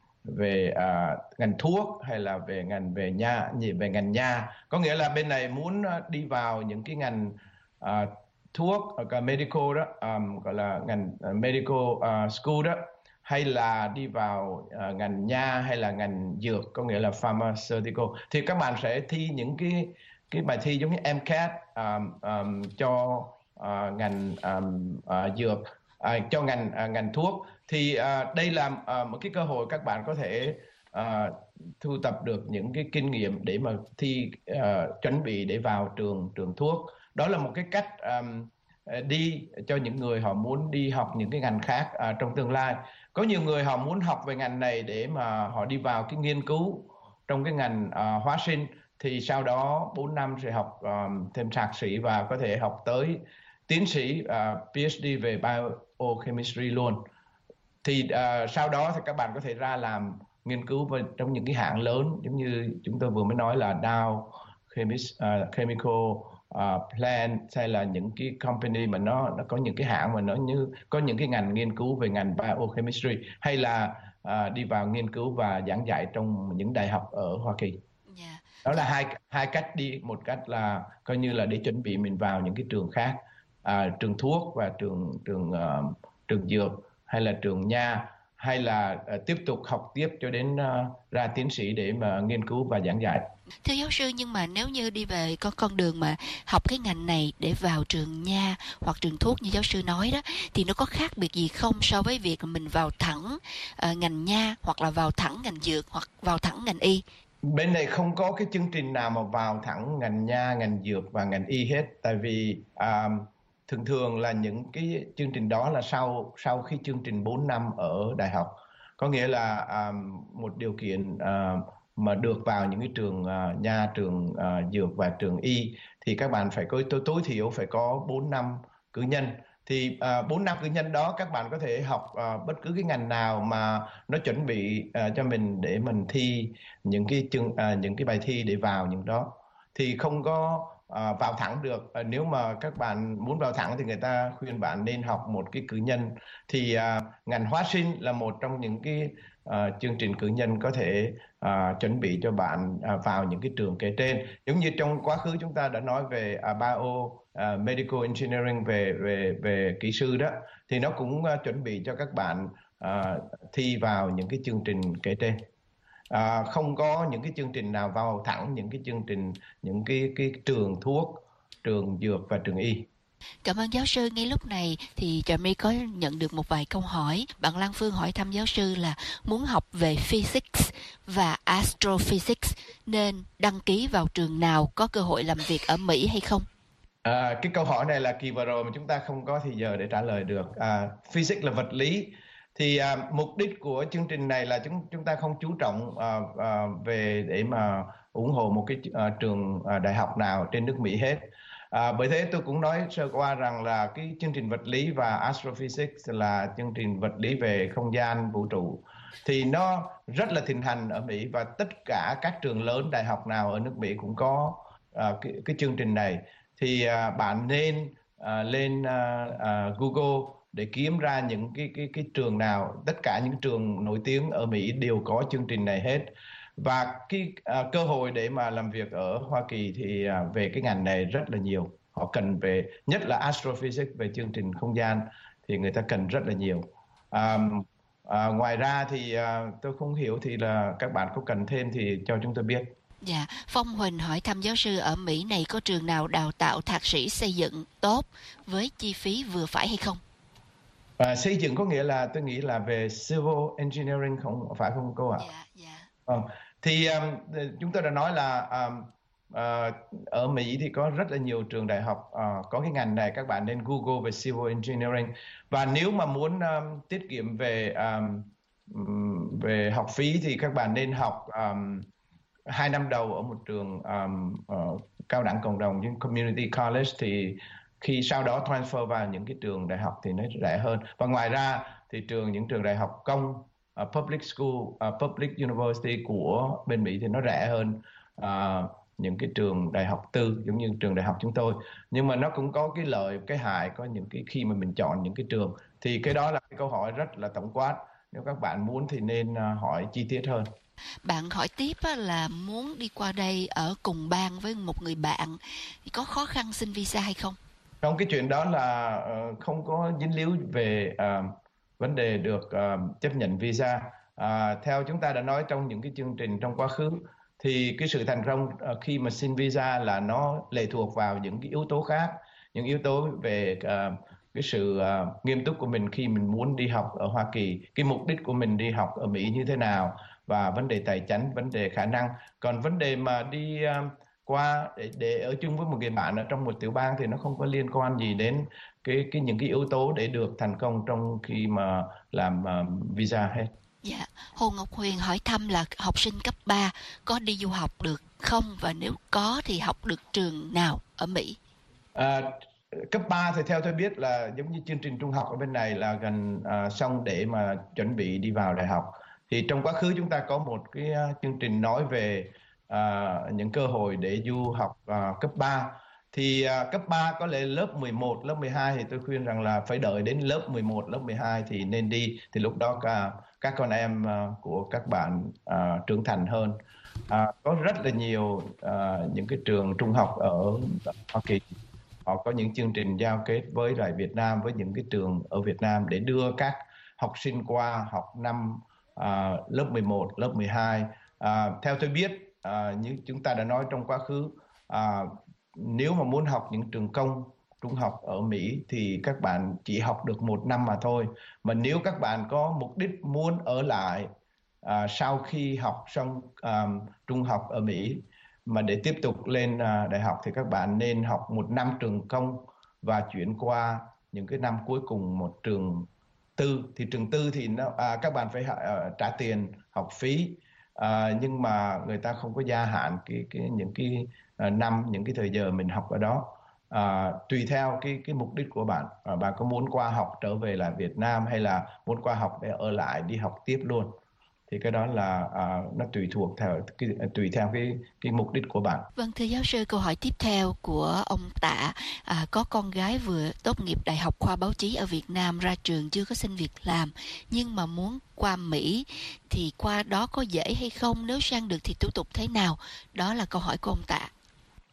về à, ngành thuốc hay là về ngành về nha về ngành nha. Có nghĩa là bên này muốn đi vào những cái ngành à, thuốc, uh, medical đó, um, gọi là ngành uh, medical uh, school đó, hay là đi vào uh, ngành nha hay là ngành dược, có nghĩa là pharmaceutical, thì các bạn sẽ thi những cái cái bài thi giống như em cát um, um, cho uh, ngành um, uh, dược, uh, cho ngành uh, ngành thuốc. Thì uh, đây là uh, một cái cơ hội các bạn có thể uh, thu tập được những cái kinh nghiệm để mà thi uh, chuẩn bị để vào trường trường thuốc. Đó là một cái cách um, đi cho những người họ muốn đi học những cái ngành khác uh, trong tương lai. Có nhiều người họ muốn học về ngành này để mà họ đi vào cái nghiên cứu trong cái ngành uh, hóa sinh, thì sau đó bốn năm sẽ học um, thêm thạc sĩ và có thể học tới tiến sĩ uh, PhD về biochemistry luôn. Thì uh, sau đó thì các bạn có thể ra làm nghiên cứu với, trong những cái hãng lớn giống như chúng tôi vừa mới nói là Dow Chemis, uh, Chemical, uh, Plant, hay là những cái company mà nó nó có những cái hãng mà nó như có những cái ngành nghiên cứu về ngành biochemistry, hay là uh, đi vào nghiên cứu và giảng dạy trong những đại học ở Hoa Kỳ. Yeah. Đó là hai hai cách đi. Một cách là coi như là để chuẩn bị mình vào những cái trường khác, uh, trường thuốc và trường trường uh, trường dược hay là trường nha, hay là uh, tiếp tục học tiếp cho đến uh, ra tiến sĩ để mà nghiên cứu và giảng dạy. Thưa giáo sư, nhưng mà nếu như đi về con con đường mà học cái ngành này để vào trường nha hoặc trường thuốc như giáo sư nói đó, thì nó có khác biệt gì không so với việc mình vào thẳng uh, ngành nha, hoặc là vào thẳng ngành dược, hoặc vào thẳng ngành y? Bên này không có cái chương trình nào mà vào thẳng ngành nha, ngành dược và ngành y hết, tại vì uh, thường thường là những cái chương trình đó là sau sau khi chương trình bốn năm ở đại học. Có nghĩa là um, một điều kiện uh, mà được vào những cái trường uh, nha, trường uh, dược và trường y thì các bạn phải có tối, tối thiểu phải có bốn năm cử nhân. Thì uh, bốn năm cử nhân đó các bạn có thể học uh, bất cứ cái ngành nào mà nó chuẩn bị uh, cho mình để mình thi những cái chương uh, những cái bài thi để vào những đó. Thì không có uh, vào thẳng được. Uh, nếu mà các bạn muốn vào thẳng thì người ta khuyên bạn nên học một cái cử nhân. Thì uh, ngành hóa sinh là một trong những cái uh, chương trình cử nhân có thể uh, chuẩn bị cho bạn uh, vào những cái trường kể trên. Giống như trong quá khứ chúng ta đã nói về uh, bio uh, medical engineering về về về kỹ sư đó, thì nó cũng uh, chuẩn bị cho các bạn uh, thi vào những cái chương trình kể trên. Uh, không có những cái chương trình nào vào thẳng những cái chương trình, những cái cái trường thuốc, trường dược và trường y. Cảm ơn giáo sư. Ngay lúc này thì Trà My có nhận được một vài câu hỏi. Bạn Lan Phương hỏi thăm giáo sư là muốn học về physics và astrophysics nên đăng ký vào trường nào, có cơ hội làm việc ở Mỹ hay không? À, cái câu hỏi này là kỳ vừa rồi mà chúng ta không có thì giờ để trả lời được. À, physics là vật lý. Thì à, mục đích của chương trình này là chúng chúng ta không chú trọng à, à, về để mà ủng hộ một cái à, trường à, đại học nào trên nước Mỹ hết. À, bởi thế tôi cũng nói sơ qua rằng là cái chương trình vật lý và astrophysics là chương trình vật lý về không gian vũ trụ thì nó rất là thịnh hành ở Mỹ, và tất cả các trường lớn đại học nào ở nước Mỹ cũng có à, cái, cái chương trình này. Thì à, bạn nên à, lên à, à, Google để kiếm ra những cái cái cái trường nào, tất cả những trường nổi tiếng ở Mỹ đều có chương trình này hết. Và cái uh, cơ hội để mà làm việc ở Hoa Kỳ thì uh, về cái ngành này rất là nhiều. Họ cần về, nhất là astrophysics, về chương trình không gian thì người ta cần rất là nhiều. Um, uh, ngoài ra thì uh, tôi không hiểu thì là các bạn có cần thêm thì cho chúng tôi biết. Dạ, Phong Huỳnh hỏi thăm giáo sư ở Mỹ này có trường nào đào tạo thạc sĩ xây dựng tốt với chi phí vừa phải hay không? Uh, xây dựng có nghĩa là tôi nghĩ là về civil engineering, không phải không cô ạ? Dạ, dạ. Uh, thì um, chúng tôi đã nói là um, uh, ở Mỹ thì có rất là nhiều trường đại học uh, có cái ngành này. Các bạn nên Google về civil engineering. Và nếu mà muốn um, tiết kiệm về um, về học phí thì các bạn nên học um, hai năm đầu ở một trường um, uh, cao đẳng cộng đồng, những community college, thì khi sau đó transfer vào những cái trường đại học thì nó rẻ hơn. Và ngoài ra thì trường những trường đại học công, Uh, public school, uh, public university của bên Mỹ thì nó rẻ hơn uh, những cái trường đại học tư giống như trường đại học chúng tôi. Nhưng mà nó cũng có cái lợi, cái hại, có những cái khi mà mình chọn những cái trường thì cái đó là cái câu hỏi rất là tổng quát. Nếu các bạn muốn thì nên uh, hỏi chi tiết hơn. Bạn hỏi tiếp là muốn đi qua đây ở cùng bang với một người bạn thì có khó khăn xin visa hay không? Không, cái chuyện đó là uh, không có dính líu về uh, vấn đề được uh, chấp nhận visa. Uh, theo chúng ta đã nói trong những cái chương trình trong quá khứ thì cái sự thành công uh, khi mà xin visa là nó lệ thuộc vào những cái yếu tố khác, những yếu tố về uh, cái sự uh, nghiêm túc của mình khi mình muốn đi học ở Hoa Kỳ, cái mục đích của mình đi học ở Mỹ như thế nào, và vấn đề tài chính, vấn đề khả năng. Còn vấn đề mà đi uh, qua để, để ở chung với một người bạn ở trong một tiểu bang thì nó không có liên quan gì đến cái cái những cái yếu tố để được thành công trong khi mà làm uh, visa hết. Dạ, Hồ Ngọc Huyền hỏi thăm là học sinh cấp ba có đi du học được không, và nếu có thì học được trường nào ở Mỹ? À, cấp ba thì theo tôi biết là giống như chương trình trung học ở bên này là gần uh, xong để mà chuẩn bị đi vào đại học. Thì trong quá khứ chúng ta có một cái uh, chương trình nói về uh, những cơ hội để du học uh, cấp ba. Thì uh, cấp ba có lẽ lớp mười một, lớp mười hai thì tôi khuyên rằng là phải đợi đến lớp mười một, lớp mười hai thì nên đi. Thì lúc đó cả, các con em uh, của các bạn uh, trưởng thành hơn. Uh, có rất là nhiều uh, những cái trường trung học ở Hoa Kỳ. Họ có những chương trình giao kết với lại Việt Nam, với những cái trường ở Việt Nam để đưa các học sinh qua học năm uh, lớp mười một, lớp mười hai. Uh, theo tôi biết, uh, như chúng ta đã nói trong quá khứ, uh, nếu mà muốn học những trường công trung học ở Mỹ thì các bạn chỉ học được một năm mà thôi. Mà nếu các bạn có mục đích muốn ở lại à, sau khi học xong à, trung học ở Mỹ mà để tiếp tục lên à, đại học thì các bạn nên học một năm trường công và chuyển qua những cái năm cuối cùng một trường tư. Thì trường tư thì nó, à, các bạn phải à, trả tiền học phí, à, nhưng mà người ta không có gia hạn cái, cái, những cái à, năm, những cái thời giờ mình học ở đó. À, tùy theo cái cái mục đích của bạn, à, bạn có muốn qua học trở về lại Việt Nam hay là muốn qua học để ở lại đi học tiếp luôn, thì cái đó là à, nó tùy thuộc theo cái, tùy theo cái cái mục đích của bạn. Vâng, thưa giáo sư, câu hỏi tiếp theo của ông Tạ, à, có con gái vừa tốt nghiệp đại học khoa báo chí ở Việt Nam, ra trường chưa có xin việc làm nhưng mà muốn qua Mỹ thì qua đó có dễ hay không, nếu sang được thì thủ tục thế nào? Đó là câu hỏi của ông Tạ.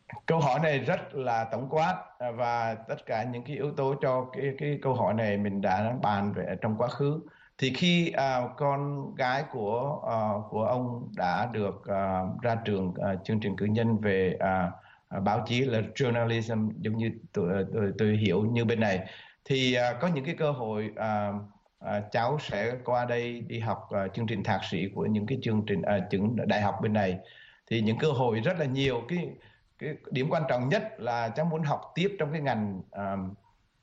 Câu hỏi này rất là tổng quát và tất cả những cái yếu tố cho cái cái câu hỏi này mình đã bàn về trong quá khứ. Thì khi uh, con gái của uh, của ông đã được uh, ra trường uh, chương trình cử nhân về uh, báo chí là journalism, giống như tôi, tôi, tôi hiểu như bên này, thì uh, có những cái cơ hội uh, uh, cháu sẽ qua đây đi học uh, chương trình thạc sĩ của những cái chương trình uh, trường đại học bên này. Thì những cơ hội rất là nhiều. Cái cái điểm quan trọng nhất là cháu muốn học tiếp trong cái ngành um,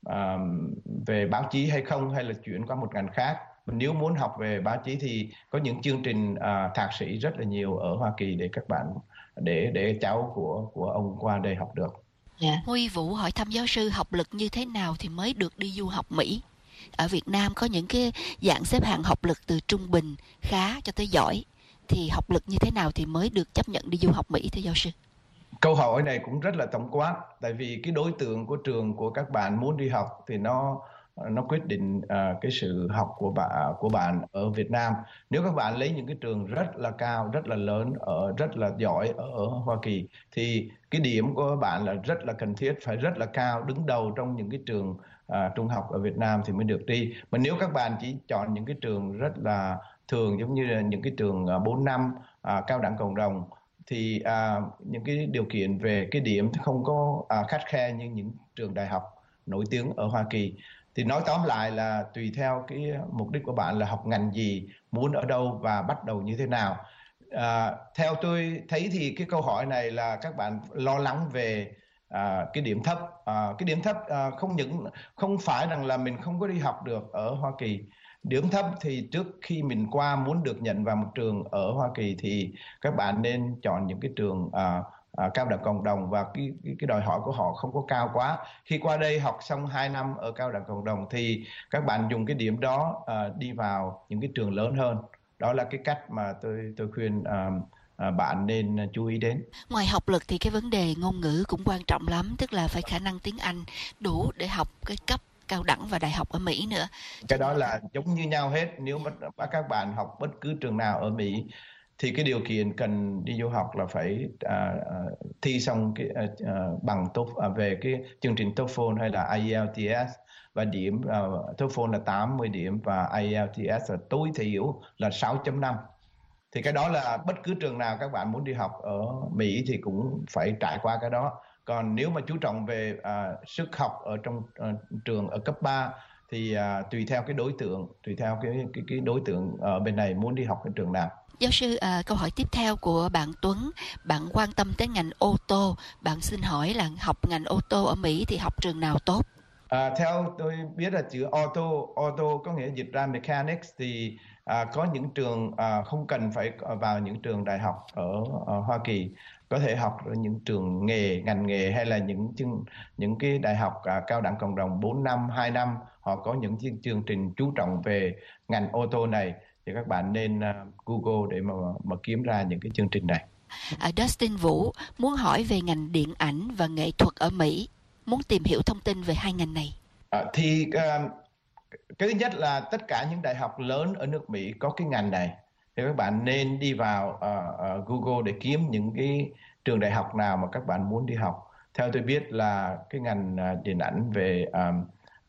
um, về báo chí hay không, hay là chuyển qua một ngành khác. Nếu muốn học về báo chí thì có những chương trình uh, thạc sĩ rất là nhiều ở Hoa Kỳ để các bạn để để cháu của của ông qua đây học được. Yeah. Huy Vũ hỏi thăm giáo sư học lực như thế nào thì mới được đi du học Mỹ. Ở Việt Nam có những cái dạng xếp hạng học lực từ trung bình, khá cho tới giỏi. Thì học lực như thế nào thì mới được chấp nhận đi du học Mỹ thưa giáo sư? Câu hỏi này cũng rất là tổng quát, tại vì cái đối tượng của trường của các bạn muốn đi học thì nó nó quyết định uh, cái sự học của bạn của bạn ở Việt Nam. Nếu các bạn lấy những cái trường rất là cao, rất là lớn, ở rất là giỏi ở Hoa Kỳ thì cái điểm của bạn là rất là cần thiết, phải rất là cao, đứng đầu trong những cái trường uh, trung học ở Việt Nam thì mới được đi. Mà nếu các bạn chỉ chọn những cái trường rất là thường, giống như là những cái trường uh, bốn năm uh, cao đẳng cộng đồng, thì uh, những cái điều kiện về cái điểm không có uh, khắt khe như những trường đại học nổi tiếng ở Hoa Kỳ. Thì nói tóm lại là tùy theo cái mục đích của bạn là học ngành gì, muốn ở đâu và bắt đầu như thế nào. À, theo tôi thấy thì cái câu hỏi này là các bạn lo lắng về à, cái điểm thấp. À, cái điểm thấp à, không những không phải rằng là mình không có đi học được ở Hoa Kỳ. Điểm thấp thì trước khi mình qua muốn được nhận vào một trường ở Hoa Kỳ thì các bạn nên chọn những cái trường à, À, cao đẳng cộng đồng, và cái, cái cái đòi hỏi của họ không có cao quá. Khi qua đây học xong hai năm ở cao đẳng cộng đồng thì các bạn dùng cái điểm đó à, đi vào những cái trường lớn hơn. Đó là cái cách mà tôi tôi khuyên à, à, bạn nên chú ý đến. Ngoài học lực thì cái vấn đề ngôn ngữ cũng quan trọng lắm, tức là phải khả năng tiếng Anh đủ để học cái cấp cao đẳng và đại học ở Mỹ nữa. Cái đó là giống như nhau hết. Nếu mà các bạn học bất cứ trường nào ở Mỹ thì cái điều kiện cần đi du học là phải uh, thi xong cái uh, bằng tốt uh, về cái chương trình TOEFL hay là I E L T S, và điểm uh, TOEFL là tám mươi điểm và I E L T S là tối thiểu là sáu chấm năm. Thì cái đó là bất cứ trường nào các bạn muốn đi học ở Mỹ thì cũng phải trải qua cái đó. Còn nếu mà chú trọng về uh, sức học ở trong uh, trường ở cấp ba thì uh, tùy theo cái đối tượng, tùy theo cái cái cái đối tượng ở bên này muốn đi học cái trường nào. Giáo sư, à, câu hỏi tiếp theo của bạn Tuấn, bạn quan tâm tới ngành ô tô, bạn xin hỏi là học ngành ô tô ở Mỹ thì học trường nào tốt? À, theo tôi biết là chữ auto, auto có nghĩa dịch ra mechanics thì à, có những trường à, không cần phải vào những trường đại học ở, ở Hoa Kỳ, có thể học ở những trường nghề, ngành nghề hay là những chương, những cái đại học à, cao đẳng cộng đồng bốn năm, hai năm, họ có những chương trình chú trọng về ngành ô tô này. Thì các bạn nên uh, Google để mà, mà kiếm ra những cái chương trình này. À, Dustin Vũ muốn hỏi về ngành điện ảnh và nghệ thuật ở Mỹ, muốn tìm hiểu thông tin về hai ngành này. À, thì uh, cái thứ nhất là tất cả những đại học lớn ở nước Mỹ có cái ngành này. Thì các bạn nên đi vào uh, uh, Google để kiếm những cái trường đại học nào mà các bạn muốn đi học. Theo tôi biết là cái ngành uh, điện ảnh về um,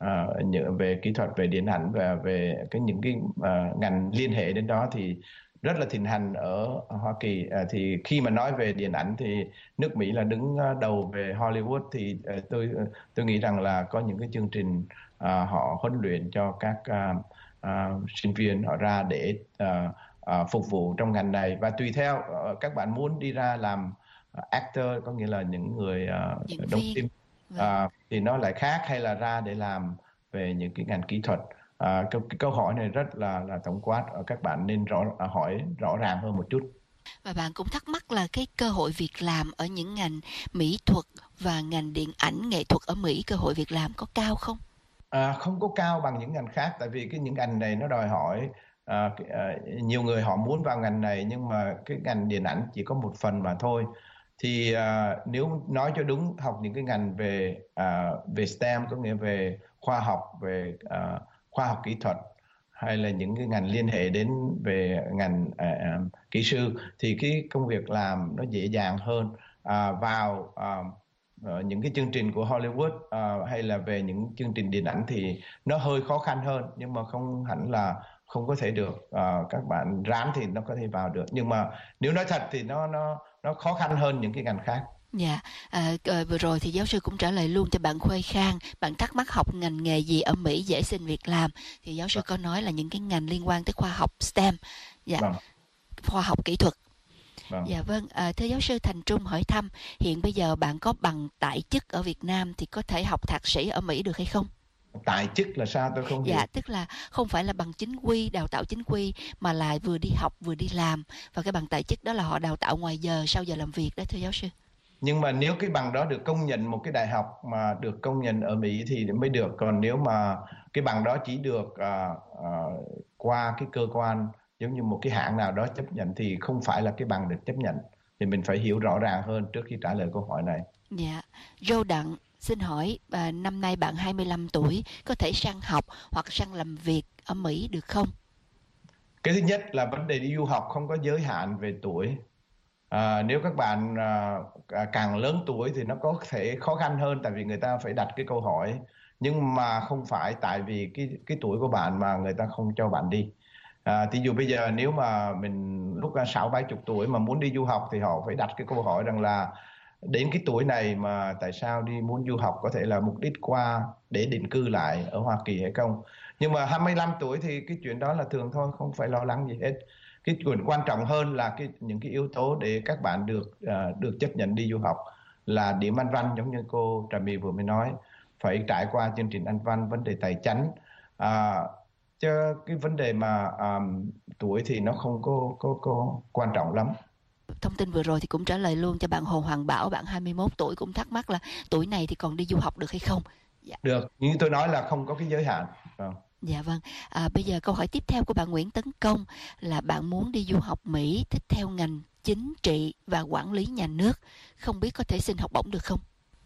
Uh, về kỹ thuật, về điện ảnh và về cái những cái uh, ngành liên hệ đến đó thì rất là thịnh hành ở Hoa Kỳ. Uh, thì khi mà nói về điện ảnh thì nước Mỹ là đứng đầu về Hollywood, thì uh, tôi uh, tôi nghĩ rằng là có những cái chương trình uh, họ huấn luyện cho các uh, uh, sinh viên họ ra để uh, uh, phục vụ trong ngành này. Và tùy theo uh, các bạn muốn đi ra làm uh, actor, có nghĩa là những người uh, đóng phim, À, thì nó lại khác, hay là ra để làm về những cái ngành kỹ thuật. À, cái, cái câu hỏi này rất là là tổng quát, các bạn nên rõ hỏi rõ ràng hơn một chút. Và bạn cũng thắc mắc là cái cơ hội việc làm ở những ngành mỹ thuật và ngành điện ảnh nghệ thuật ở Mỹ, cơ hội việc làm có cao không? À, không có cao bằng những ngành khác, tại vì cái những ngành này nó đòi hỏi à, à, nhiều người họ muốn vào ngành này, nhưng mà cái ngành điện ảnh chỉ có một phần mà thôi. Thì uh, nếu nói cho đúng, học những cái ngành về uh, về STEM, có nghĩa về khoa học, về uh, khoa học kỹ thuật, hay là những cái ngành liên hệ đến về ngành uh, uh, kỹ sư, thì cái công việc làm nó dễ dàng hơn. à, vào à, những cái chương trình của Hollywood à, hay là về những chương trình điện ảnh thì nó hơi khó khăn hơn, nhưng mà không hẳn là không có thể được. À, các bạn rán thì nó có thể vào được, nhưng mà nếu nói thật thì nó nó nó khó khăn hơn những cái ngành khác. Dạ, à, vừa rồi thì giáo sư cũng trả lời luôn cho bạn Khuê Khang. Bạn thắc mắc học ngành nghề gì ở Mỹ dễ xin việc làm, thì giáo sư có nói là những cái ngành liên quan tới khoa học STEM, dạ, vâng. khoa học kỹ thuật. Vâng. Dạ vâng, à, thưa giáo sư Thành Trung hỏi thăm, hiện bây giờ bạn có bằng tại chức ở Việt Nam thì có thể học thạc sĩ ở Mỹ được hay không? Tại chức là sao tôi không hiểu? Dạ, tức là không phải là bằng chính quy, đào tạo chính quy, mà là vừa đi học vừa đi làm, và cái bằng tại chức đó là họ đào tạo ngoài giờ, sau giờ làm việc đó thưa giáo sư. Nhưng mà nếu cái bằng đó được công nhận một cái đại học mà được công nhận ở Mỹ thì mới được, còn nếu mà cái bằng đó chỉ được uh, uh, qua cái cơ quan giống như một cái hãng nào đó chấp nhận thì không phải là cái bằng được chấp nhận. Thì mình phải hiểu rõ ràng hơn trước khi trả lời câu hỏi này. Dạ, Rô Đặng xin hỏi, à, năm nay bạn hai mươi lăm tuổi, có thể sang học hoặc sang làm việc ở Mỹ được không? Cái thứ nhất là vấn đề đi du học không có giới hạn về tuổi. À, nếu các bạn à, càng lớn tuổi thì nó có thể khó khăn hơn, tại vì người ta phải đặt cái câu hỏi, nhưng mà không phải tại vì cái cái tuổi của bạn mà người ta không cho bạn đi. À, thì dù bây giờ nếu mà mình lúc sáu bảy chục tuổi mà muốn đi du học thì họ phải đặt cái câu hỏi rằng là đến cái tuổi này mà tại sao đi muốn du học, có thể là mục đích qua để định cư lại ở Hoa Kỳ hay không. Nhưng mà hai mươi lăm tuổi thì cái chuyện đó là thường thôi, không phải lo lắng gì hết. Cái chuyện quan trọng hơn là cái những cái yếu tố để các bạn được uh, được chấp nhận đi du học là điểm Anh văn, giống như cô Trà My vừa mới nói, phải trải qua chương trình Anh văn, vấn đề tài chánh. Uh, chứ cái vấn đề mà um, tuổi thì nó không có, có, có quan trọng lắm. Thông tin vừa rồi thì cũng trả lời luôn cho bạn Hồ Hoàng Bảo, bạn hai mươi mốt tuổi cũng thắc mắc là tuổi này thì còn đi du học được hay không? Dạ. Được, như tôi nói là không có cái giới hạn. Vâng. Dạ vâng, à, bây giờ câu hỏi tiếp theo của bạn Nguyễn Tấn Công là bạn muốn đi du học Mỹ, thích theo ngành chính trị và quản lý nhà nước, không biết có thể xin học bổng được không?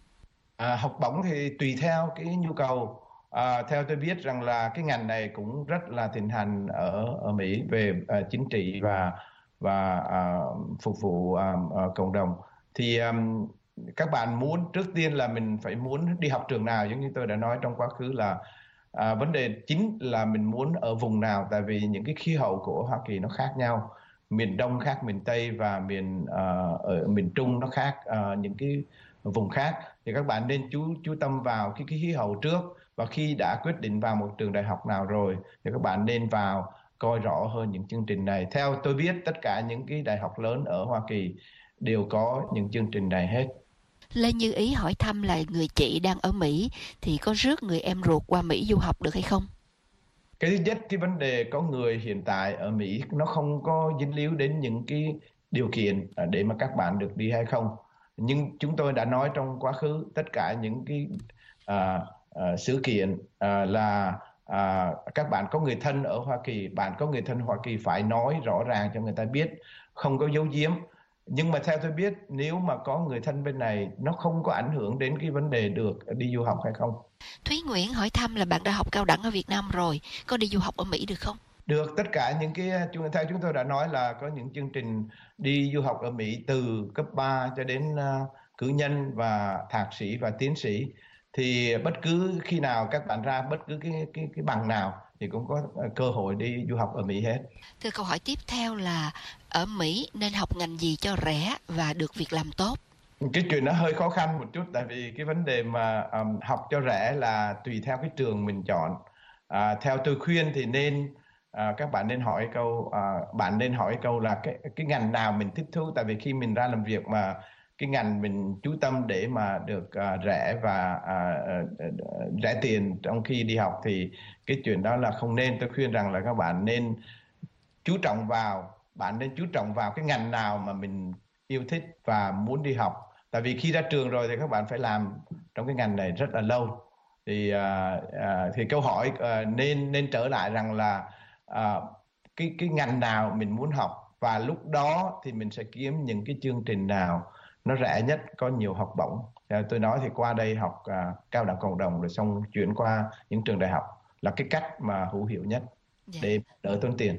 À, học bổng thì tùy theo cái nhu cầu. À, theo tôi biết rằng là cái ngành này cũng rất là thịnh hành ở ở Mỹ về uh, chính trị và và uh, phục vụ uh, uh, cộng đồng. Thì um, các bạn muốn, trước tiên là mình phải muốn đi học trường nào, giống như tôi đã nói trong quá khứ là À, vấn đề chính là mình muốn ở vùng nào, tại vì những cái khí hậu của Hoa Kỳ nó khác nhau, miền Đông khác miền Tây và miền uh, ở miền Trung nó khác uh, những cái vùng khác. Thì các bạn nên chú chú tâm vào cái, cái khí hậu trước, và khi đã quyết định vào một trường đại học nào rồi thì các bạn nên vào coi rõ hơn những chương trình này. Theo tôi biết tất cả những cái đại học lớn ở Hoa Kỳ đều có những chương trình này hết. Lê Như Ý hỏi thăm là người chị đang ở Mỹ thì có rước người em ruột qua Mỹ du học được hay không? Cái thứ nhất, cái vấn đề có người hiện tại ở Mỹ nó không có dính líu đến những cái điều kiện để mà các bạn được đi hay không. Nhưng chúng tôi đã nói trong quá khứ, tất cả những cái à, à, sự kiện à, là à, các bạn có người thân ở Hoa Kỳ, bạn có người thân Hoa Kỳ phải nói rõ ràng cho người ta biết, không có giấu giếm. Nhưng mà theo tôi biết, nếu mà có người thân bên này, nó không có ảnh hưởng đến cái vấn đề được đi du học hay không. Thúy Nguyễn hỏi thăm là bạn đã học cao đẳng ở Việt Nam rồi, có đi du học ở Mỹ được không? Được, tất cả những cái, theo chúng tôi đã nói là có những chương trình đi du học ở Mỹ từ cấp ba cho đến uh, cử nhân và thạc sĩ và tiến sĩ. Thì bất cứ khi nào các bạn ra bất cứ cái, cái, cái bằng nào thì cũng có cơ hội đi du học ở Mỹ hết. Thưa, câu hỏi tiếp theo là ở Mỹ nên học ngành gì cho rẻ và được việc làm tốt? Cái chuyện nó hơi khó khăn một chút, tại vì cái vấn đề mà um, học cho rẻ là tùy theo cái trường mình chọn. À, theo tôi khuyên thì nên à, các bạn nên hỏi câu à, bạn nên hỏi câu là cái cái ngành nào mình thích thú, tại vì khi mình ra làm việc mà cái ngành mình chú tâm để mà được uh, rẻ và uh, uh, rẻ tiền trong khi đi học thì cái chuyện đó là không nên. Tôi khuyên rằng là các bạn nên chú trọng vào bạn nên chú trọng vào cái ngành nào mà mình yêu thích và muốn đi học. Tại vì khi ra trường rồi thì các bạn phải làm trong cái ngành này rất là lâu. Thì uh, uh, thì câu hỏi uh, nên nên trở lại rằng là uh, cái cái ngành nào mình muốn học, và lúc đó thì mình sẽ kiếm những cái chương trình nào nó rẻ nhất, có nhiều học bổng. Tôi nói thì qua đây học uh, cao đẳng cộng đồng rồi xong chuyển qua những trường đại học là cái cách mà hữu hiệu nhất để đỡ tốn tiền.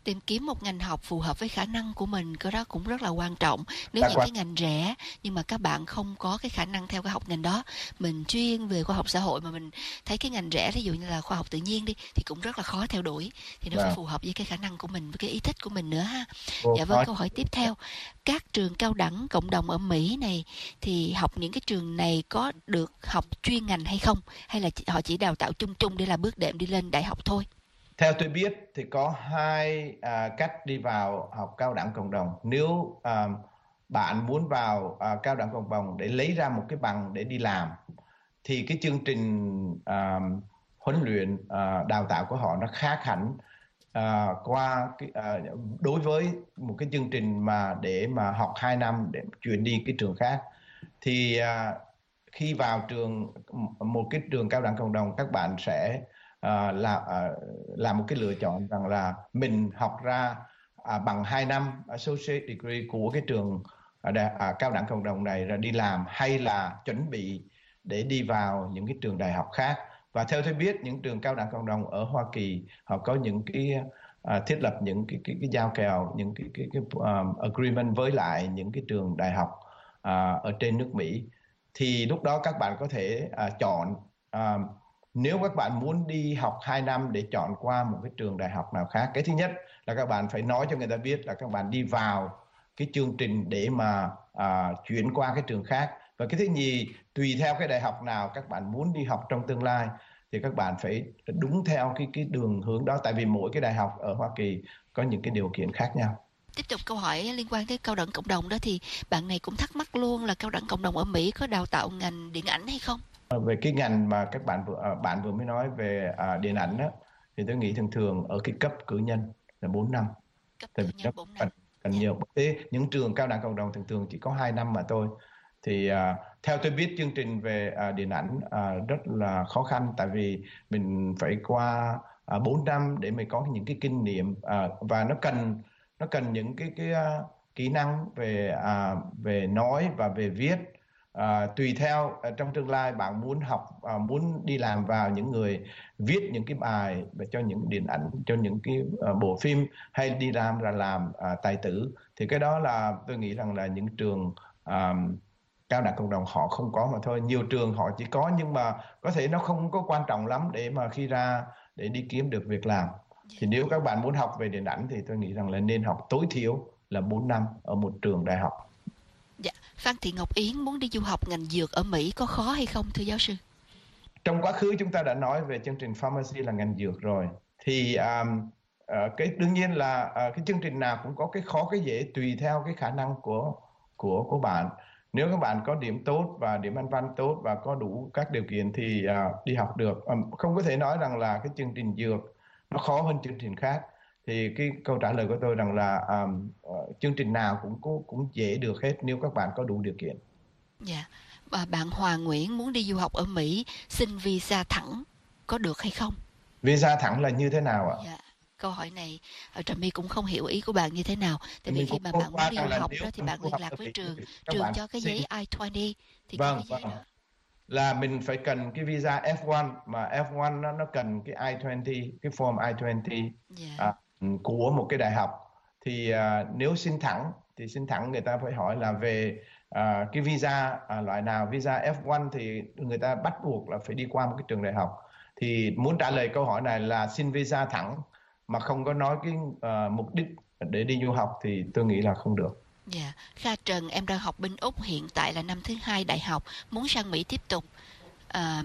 tìm kiếm một ngành học phù hợp với khả năng của mình, cái đó cũng rất là quan trọng. Nếu Đã những quan- cái ngành rẻ nhưng mà các bạn không có cái khả năng theo cái học ngành đó, mình chuyên về khoa học xã hội mà mình thấy cái ngành rẻ, ví dụ như là khoa học tự nhiên đi, thì cũng rất là khó theo đuổi. Thì nó phải Vâng. phù hợp với cái khả năng của mình, với cái ý thích của mình nữa ha. Cô Dạ vâng, nói- câu hỏi tiếp theo. Các trường cao đẳng cộng đồng ở Mỹ này thì học những cái trường này có được học chuyên ngành hay không? Hay là chỉ- họ chỉ đào tạo chung chung để là bước đệm đi lên đại học thôi? Theo tôi biết thì có hai à, cách đi vào học cao đẳng cộng đồng. Nếu à, bạn muốn vào à, cao đẳng cộng đồng để lấy ra một cái bằng để đi làm, thì cái chương trình à, huấn luyện à, đào tạo của họ nó khác hẳn à, qua cái, à, đối với một cái chương trình mà để mà học hai năm để chuyển đi cái trường khác. Thì à, khi vào trường một cái trường cao đẳng cộng đồng, các bạn sẽ à, là à, làm một cái lựa chọn rằng là mình học ra à, bằng hai năm associate degree của cái trường à, đại, à, cao đẳng cộng đồng này rồi đi làm, hay là chuẩn bị để đi vào những cái trường đại học khác. Và theo tôi biết, những trường cao đẳng cộng đồng ở Hoa Kỳ họ có những cái à, thiết lập những cái cái, cái giao kèo, những cái cái, cái um, agreement với lại những cái trường đại học à, ở trên nước Mỹ. Thì lúc đó các bạn có thể à, chọn à, nếu các bạn muốn đi học hai năm để chọn qua một cái trường đại học nào khác. Cái thứ nhất là các bạn phải nói cho người ta biết là các bạn đi vào cái chương trình để mà à, chuyển qua cái trường khác. Và cái thứ nhì, tùy theo cái đại học nào các bạn muốn đi học trong tương lai thì các bạn phải đúng theo cái cái đường hướng đó, tại vì mỗi cái đại học ở Hoa Kỳ có những cái điều kiện khác nhau. Tiếp tục câu hỏi liên quan tới cao đẳng cộng đồng đó, thì bạn này cũng thắc mắc luôn là cao đẳng cộng đồng ở Mỹ có đào tạo ngành điện ảnh hay không? Về cái ngành mà các bạn vừa à, bạn vừa mới nói về à, điện ảnh đó, thì tôi nghĩ thường thường ở cái cấp cử nhân là bốn năm. Cấp Tại cử vì nhân nó bốn cần, năm. cần nhiều. Thế những trường cao đẳng cộng đồng thường thường chỉ có hai năm mà thôi. Thì à, theo tôi biết chương trình về à, điện ảnh à, rất là khó khăn, tại vì mình phải qua à, bốn năm để mình có những cái kinh nghiệm à, và nó cần nó cần những cái cái à, kỹ năng về à, về nói và về viết. À, tùy theo à, trong tương lai bạn muốn học à, muốn đi làm vào những người viết những cái bài về cho những điện ảnh, cho những cái à, bộ phim, hay đi làm là làm à, tài tử, thì cái đó là tôi nghĩ rằng là những trường à, cao đẳng cộng đồng họ không có mà thôi. Nhiều trường họ chỉ có nhưng mà có thể nó không có quan trọng lắm để mà khi ra để đi kiếm được việc làm. Thì nếu các bạn muốn học về điện ảnh thì tôi nghĩ rằng là nên học tối thiểu là bốn năm ở một trường đại học. Dạ. Phan Thị Ngọc Yến muốn đi du học ngành dược ở Mỹ có khó hay không thưa giáo sư? Trong quá khứ chúng ta đã nói về chương trình pharmacy là ngành dược rồi. Thì um, uh, cái đương nhiên là uh, cái chương trình nào cũng có cái khó cái dễ tùy theo cái khả năng của của của bạn. Nếu các bạn có điểm tốt và điểm Anh văn tốt và có đủ các điều kiện thì uh, đi học được. Um, không có thể nói rằng là cái chương trình dược nó khó hơn chương trình khác. Thì cái câu trả lời của tôi rằng là um, uh, chương trình nào cũng cũng cũng dễ được hết nếu các bạn có đủ điều kiện. Dạ. Và bạn Hòa Nguyễn muốn đi du học ở Mỹ, xin visa thẳng có được hay không? Visa thẳng là như thế nào ạ? Dạ. Câu hỏi này Trà My cũng không hiểu ý của bạn như thế nào. Tại vì Mình khi cũng mà không bạn muốn qua đi rằng du là học nếu đó thì mình bạn du liên học lạc ở với Mỹ trường, thì các trường bạn cho cái xin- giấy I hai mươi thì Vâng, có cái giấy vâng. đó. Là mình phải cần cái visa F một, mà F một nó nó cần cái I hai mươi, cái form I hai mươi Dạ. à, của một cái đại học. Thì à, nếu xin thẳng thì xin thẳng người ta phải hỏi là về à, cái visa à, loại nào. Visa F một thì người ta bắt buộc là phải đi qua một cái trường đại học. Thì muốn trả lời câu hỏi này là xin visa thẳng mà không có nói cái à, mục đích để đi du học thì tôi nghĩ là không được. Dạ. Kha Trần, em đang học bên Úc, hiện tại là năm thứ hai đại học, muốn sang Mỹ tiếp tục. À,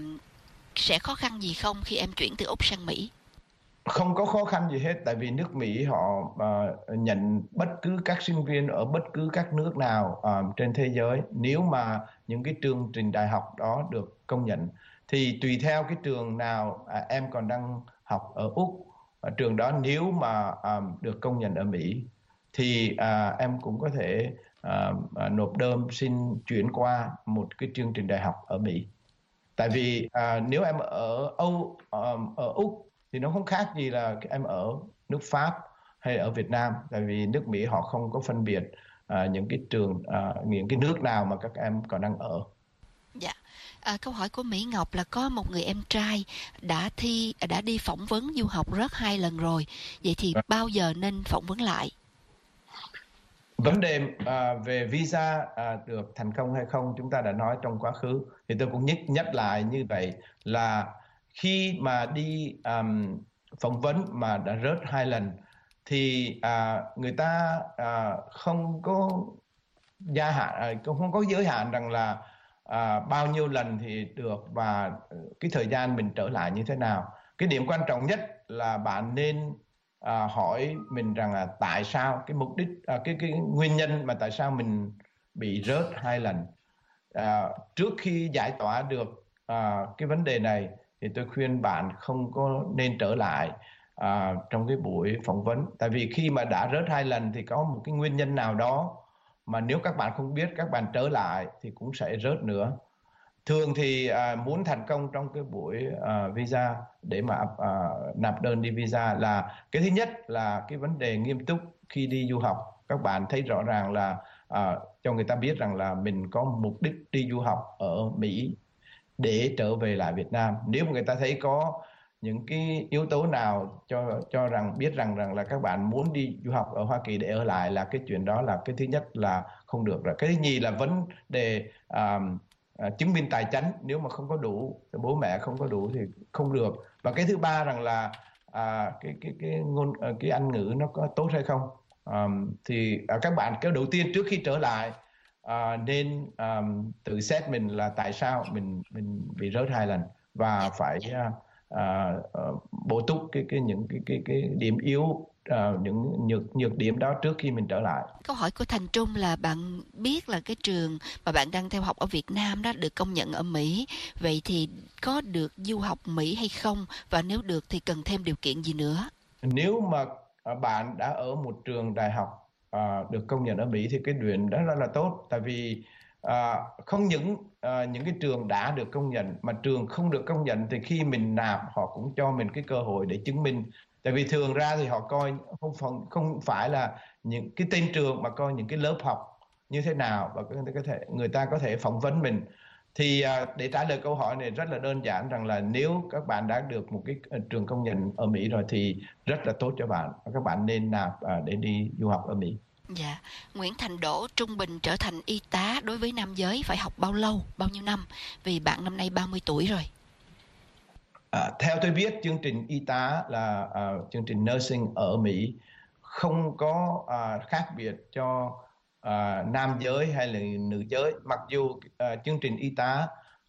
sẽ khó khăn gì không khi em chuyển từ Úc sang Mỹ? Không có khó khăn gì hết, tại vì nước Mỹ họ uh, nhận bất cứ các sinh viên ở bất cứ các nước nào uh, trên thế giới, nếu mà những cái chương trình đại học đó được công nhận. Thì tùy theo cái trường nào uh, em còn đang học ở Úc, ở trường đó nếu mà um, được công nhận ở Mỹ thì uh, em cũng có thể uh, uh, nộp đơn xin chuyển qua một cái chương trình đại học ở Mỹ. Tại vì uh, nếu em ở Âu um, ở Úc thì nó không khác gì là em ở nước Pháp hay ở Việt Nam, tại vì nước Mỹ họ không có phân biệt uh, những cái trường uh, những cái nước nào mà các em còn đang ở. Dạ. À, câu hỏi của Mỹ Ngọc là có một người em trai đã thi đã đi phỏng vấn du học rớt hai lần rồi. Vậy thì bao giờ nên phỏng vấn lại? Vấn đề à, về visa à, được thành công hay không chúng ta đã nói trong quá khứ. Thì tôi cũng nhắc, nhắc lại như vậy là khi mà đi um, phỏng vấn mà đã rớt hai lần thì à, người ta à, không có gia hạn, à, không có giới hạn rằng là à, bao nhiêu lần thì được và cái thời gian mình trở lại như thế nào. Cái điểm quan trọng nhất là bạn nên à, hỏi mình rằng là tại sao cái mục đích, à, cái cái nguyên nhân mà tại sao mình bị rớt hai lần. À, trước khi giải tỏa được à, cái vấn đề này thì tôi khuyên bạn không có nên trở lại à, trong cái buổi phỏng vấn. Tại vì khi mà đã rớt hai lần thì có một cái nguyên nhân nào đó mà nếu các bạn không biết, các bạn trở lại thì cũng sẽ rớt nữa. Thường thì à, muốn thành công trong cái buổi à, visa để mà à, nạp đơn đi visa là cái thứ nhất là cái vấn đề nghiêm túc khi đi du học. Các bạn thấy rõ ràng là à, cho người ta biết rằng là mình có mục đích đi du học ở Mỹ để trở về lại Việt Nam. Nếu mà người ta thấy có những cái yếu tố nào cho cho rằng biết rằng rằng là các bạn muốn đi du học ở Hoa Kỳ để ở lại, là cái chuyện đó là cái thứ nhất là không được rồi. Cái thứ nhì là vấn đề à, à, chứng minh tài chính, nếu mà không có đủ, bố mẹ không có đủ thì không được. Và cái thứ ba rằng là à, cái cái cái ngôn cái Anh ngữ nó có tốt hay không. À, thì à, các bạn cái đầu tiên trước khi trở lại à, nên à, tự xét mình là tại sao mình mình bị rớt hai lần và phải à, À, uh, bổ túc cái cái những cái cái cái điểm yếu, uh, những nhược nhược điểm đó trước khi mình trở lại. Câu hỏi của Thành Trung là bạn biết là cái trường mà bạn đang theo học ở Việt Nam đó được công nhận ở Mỹ, vậy thì có được du học Mỹ hay không, và nếu được thì cần thêm điều kiện gì nữa? Nếu mà uh, bạn đã ở một trường đại học uh, được công nhận ở Mỹ thì cái chuyện đó rất là tốt, tại vì À, không những à, những cái trường đã được công nhận mà trường không được công nhận thì khi mình nạp họ cũng cho mình cái cơ hội để chứng minh. Tại vì thường ra thì họ coi không không, không phải là những cái tên trường mà coi những cái lớp học như thế nào và người ta có thể người ta có thể phỏng vấn mình. Thì à, để trả lời câu hỏi này rất là đơn giản rằng là nếu các bạn đã được một cái trường công nhận ở Mỹ rồi thì rất là tốt cho bạn, các bạn nên nạp à, để đi du học ở Mỹ. Dạ, Nguyễn Thành Đỗ, trung bình trở thành y tá đối với nam giới phải học bao lâu, bao nhiêu năm? Vì bạn năm nay ba mươi tuổi rồi. À, theo tôi biết chương trình y tá là uh, chương trình nursing ở Mỹ không có uh, khác biệt cho uh, nam giới hay là nữ giới. Mặc dù uh, chương trình y tá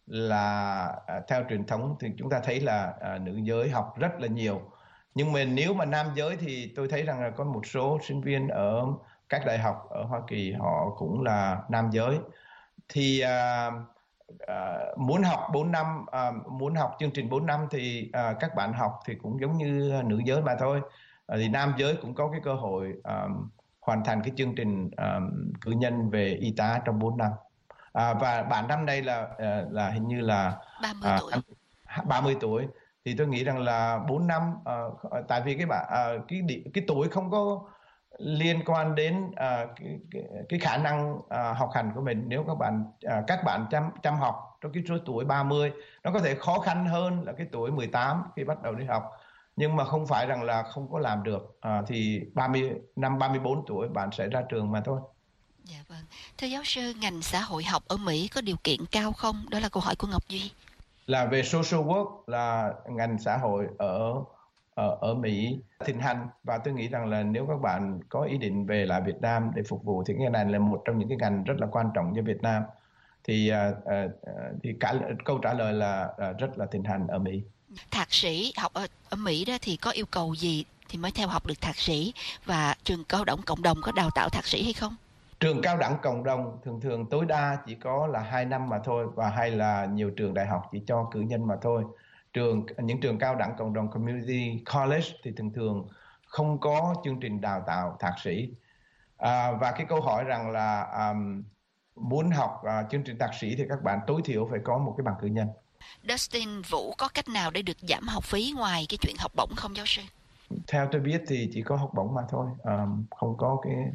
là uh, theo truyền thống thì chúng ta thấy là uh, nữ giới học rất là nhiều. Nhưng mà nếu mà nam giới thì tôi thấy rằng là có một số sinh viên ở các đại học ở Hoa Kỳ họ cũng là nam giới. Thì uh, uh, muốn học bốn năm, uh, muốn học chương trình bốn năm thì uh, các bạn học thì cũng giống như nữ giới mà thôi. Uh, thì nam giới cũng có cái cơ hội um, hoàn thành cái chương trình um, cử nhân về y tá trong bốn năm. Uh, và bạn năm nay là uh, là hình như là ba mươi tuổi. Uh, ba mươi tuổi. Thì tôi nghĩ rằng là bốn năm, uh, tại vì cái bạn uh, cái cái tuổi không có liên quan đến uh, cái, cái, cái khả năng uh, học hành của mình. Nếu các bạn uh, các bạn chăm chăm học trong cái số tuổi ba mươi, nó có thể khó khăn hơn là cái tuổi mười tám khi bắt đầu đi học, nhưng mà không phải rằng là không có làm được. Uh, thì ba mươi năm ba mươi bốn tuổi bạn sẽ ra trường mà thôi. Dạ vâng. Thưa giáo sư, ngành xã hội học ở Mỹ có điều kiện cao không? Đó là câu hỏi của Ngọc Duy. Là về social work là ngành xã hội ở ở ở Mỹ thịnh hành, và tôi nghĩ rằng là nếu các bạn có ý định về lại Việt Nam để phục vụ thì cái này là một trong những cái ngành rất là quan trọng cho Việt Nam. Thì uh, uh, thì cả câu trả lời là uh, rất là thịnh hành ở Mỹ. Thạc sĩ học ở, ở Mỹ đó thì có yêu cầu gì thì mới theo học được thạc sĩ, và trường cao đẳng cộng đồng có đào tạo thạc sĩ hay không? Trường cao đẳng cộng đồng thường thường tối đa chỉ có là hai năm mà thôi, và hay là nhiều trường đại học chỉ cho cử nhân mà thôi. Trường những trường cao đẳng cộng đồng community college thì thường thường không có chương trình đào tạo thạc sĩ. À, và cái câu hỏi rằng là um, muốn học uh, chương trình thạc sĩ thì các bạn tối thiểu phải có một cái bằng cử nhân. Dustin Vũ, có cách nào để được giảm học phí ngoài cái chuyện học bổng không giáo sư? Theo tôi biết thì chỉ có học bổng mà thôi, um, không có cái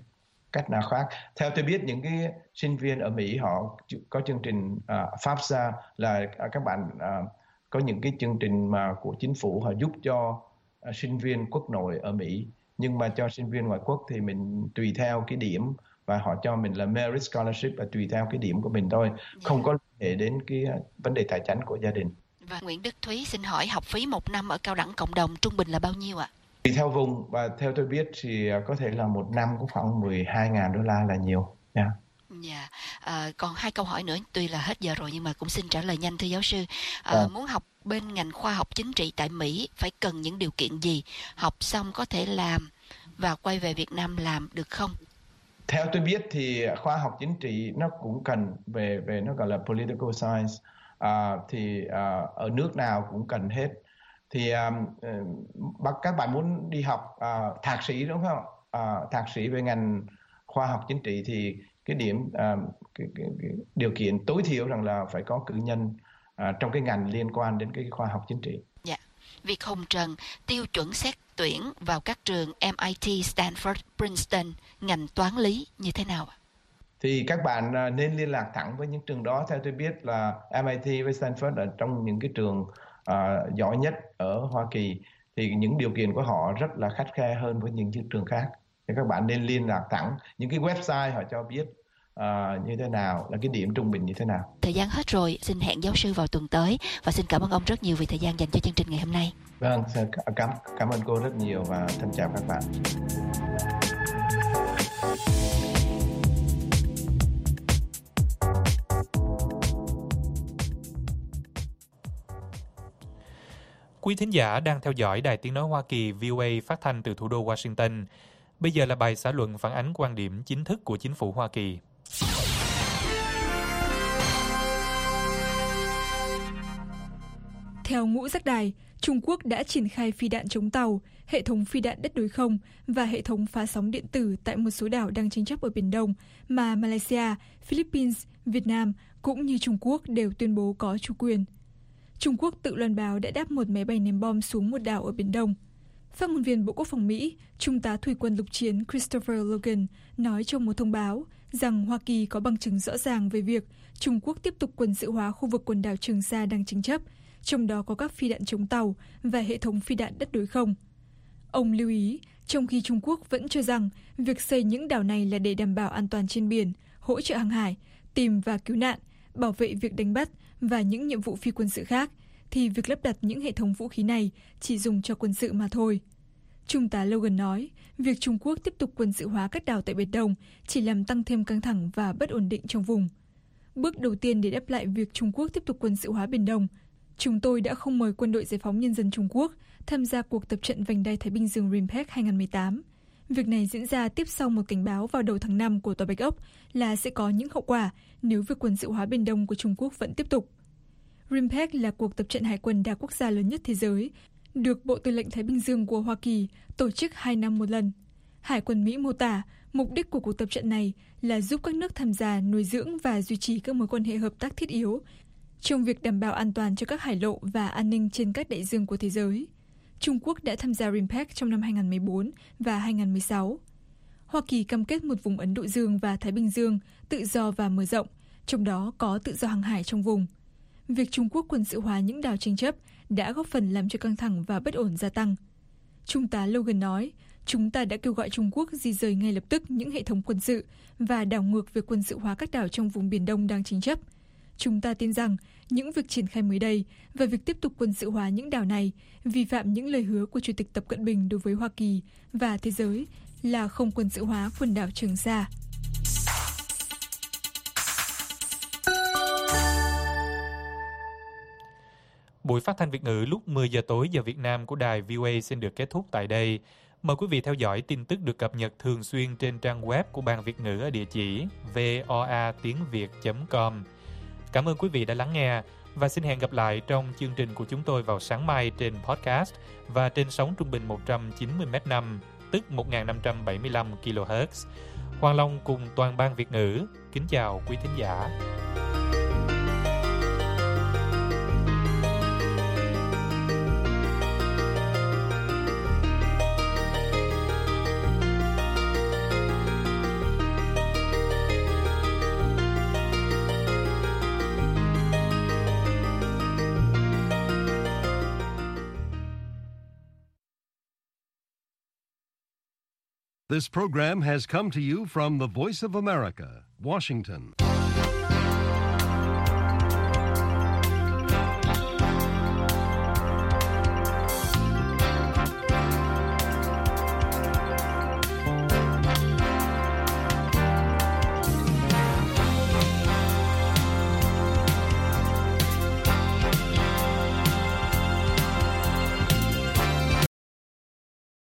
cách nào khác. Theo tôi biết, những cái sinh viên ở Mỹ họ có chương trình uh, FAFSA, là uh, các bạn uh, có những cái chương trình mà của chính phủ họ giúp cho uh, sinh viên quốc nội ở Mỹ. Nhưng mà cho sinh viên ngoại quốc thì mình tùy theo cái điểm, và họ cho mình là merit scholarship và tùy theo cái điểm của mình thôi, không có để đến cái vấn đề tài chính của gia đình. Và Nguyễn Đức Thúy xin hỏi, học phí một năm ở cao đẳng cộng đồng trung bình là bao nhiêu ạ? Tùy theo vùng, và theo tôi biết thì có thể là một năm có khoảng mười hai nghìn đô la là nhiều. Yeah. Dạ, à, còn hai câu hỏi nữa, tuy là hết giờ rồi nhưng mà cũng xin trả lời nhanh thưa giáo sư. À, à. Muốn học bên ngành khoa học chính trị tại Mỹ phải cần những điều kiện gì? Học xong có thể làm và quay về Việt Nam làm được không? Theo tôi biết thì khoa học chính trị nó cũng cần về về nó gọi là political science, à, thì à, ở nước nào cũng cần hết. Thì à, các bạn muốn đi học à, thạc sĩ đúng không? À, thạc sĩ về ngành khoa học chính trị thì cái điểm à, cái, cái, cái điều kiện tối thiểu rằng là phải có cử nhân à, trong cái ngành liên quan đến cái khoa học chính trị. Dạ. Việt Hồng Trần, tiêu chuẩn xét tuyển vào các trường em I T, Stanford, Princeton, ngành toán lý như thế nào ạ? Thì các bạn nên liên lạc thẳng với những trường đó. Theo tôi biết là em I T với Stanford ở trong những cái trường uh, giỏi nhất ở Hoa Kỳ, thì những điều kiện của họ rất là khắt khe hơn với những trường khác. Thì các bạn nên liên lạc thẳng. Những cái website họ cho biết uh, như thế nào, là cái điểm trung bình như thế nào. Thời gian hết rồi, xin hẹn giáo sư vào tuần tới và xin cảm ơn ông rất nhiều vì thời gian dành cho chương trình ngày hôm nay. Vâng, cảm, cảm ơn cô rất nhiều và thân chào các bạn. Quý thính giả đang theo dõi Đài Tiếng Nói Hoa Kỳ V O A phát thanh từ thủ đô Washington. Bây giờ là bài xã luận phản ánh quan điểm chính thức của chính phủ Hoa Kỳ. Theo ngũ giác đài, Trung Quốc đã triển khai phi đạn chống tàu, hệ thống phi đạn đất đối không và hệ thống phá sóng điện tử tại một số đảo đang tranh chấp ở Biển Đông mà Malaysia, Philippines, Việt Nam cũng như Trung Quốc đều tuyên bố có chủ quyền. Trung Quốc tự loan báo đã đáp một máy bay ném bom xuống một đảo ở Biển Đông. Phát ngôn viên Bộ Quốc phòng Mỹ, Trung tá Thủy quân lục chiến Christopher Logan nói trong một thông báo rằng Hoa Kỳ có bằng chứng rõ ràng về việc Trung Quốc tiếp tục quân sự hóa khu vực quần đảo Trường Sa đang tranh chấp, trong đó có các phi đạn chống tàu và hệ thống phi đạn đất đối không. Ông lưu ý, trong khi Trung Quốc vẫn cho rằng việc xây những đảo này là để đảm bảo an toàn trên biển, hỗ trợ hàng hải, tìm và cứu nạn, bảo vệ việc đánh bắt và những nhiệm vụ phi quân sự khác, thì việc lắp đặt những hệ thống vũ khí này chỉ dùng cho quân sự mà thôi. Trung tá Logan nói, việc Trung Quốc tiếp tục quân sự hóa các đảo tại Biển Đông chỉ làm tăng thêm căng thẳng và bất ổn định trong vùng. Bước đầu tiên để đáp lại việc Trung Quốc tiếp tục quân sự hóa Biển Đông, chúng tôi đã không mời Quân đội Giải phóng Nhân dân Trung Quốc tham gia cuộc tập trận vành đai Thái Bình Dương RIMPAC hai không một tám. Việc này diễn ra tiếp sau một cảnh báo vào đầu tháng năm của Tòa Bạch Ốc là sẽ có những hậu quả nếu việc quân sự hóa Biển Đông của Trung Quốc vẫn tiếp tục. RIMPAC là cuộc tập trận hải quân đa quốc gia lớn nhất thế giới, được Bộ Tư lệnh Thái Bình Dương của Hoa Kỳ tổ chức hai năm một lần. Hải quân Mỹ mô tả mục đích của cuộc tập trận này là giúp các nước tham gia nuôi dưỡng và duy trì các mối quan hệ hợp tác thiết yếu trong việc đảm bảo an toàn cho các hải lộ và an ninh trên các đại dương của thế giới. Trung Quốc đã tham gia RIMPAC trong năm hai không một bốn và hai không một sáu. Hoa Kỳ cam kết một vùng Ấn Độ Dương và Thái Bình Dương tự do và mở rộng, trong đó có tự do hàng hải trong vùng. Việc Trung Quốc quân sự hóa những đảo tranh chấp đã góp phần làm cho căng thẳng và bất ổn gia tăng. Trung tá Logan nói, chúng ta đã kêu gọi Trung Quốc di rời ngay lập tức những hệ thống quân sự và đảo ngược việc quân sự hóa các đảo trong vùng Biển Đông đang tranh chấp. Chúng ta tin rằng những việc triển khai mới đây và việc tiếp tục quân sự hóa những đảo này vi phạm những lời hứa của Chủ tịch Tập Cận Bình đối với Hoa Kỳ và thế giới là không quân sự hóa quần đảo Trường Sa. Buổi phát thanh Việt ngữ lúc mười giờ tối giờ Việt Nam của đài V O A xin được kết thúc tại đây. Mời quý vị theo dõi tin tức được cập nhật thường xuyên trên trang web của Ban Việt ngữ ở địa chỉ voa tiếng việt chấm com. Cảm ơn quý vị đã lắng nghe và xin hẹn gặp lại trong chương trình của chúng tôi vào sáng mai trên podcast và trên sóng trung bình một trăm chín mươi mét năm, tức một nghìn năm trăm bảy mươi lăm ki lô héc. Hoàng Long cùng toàn ban Việt ngữ kính chào quý thính giả. This program has come to you from the Voice of America, Washington.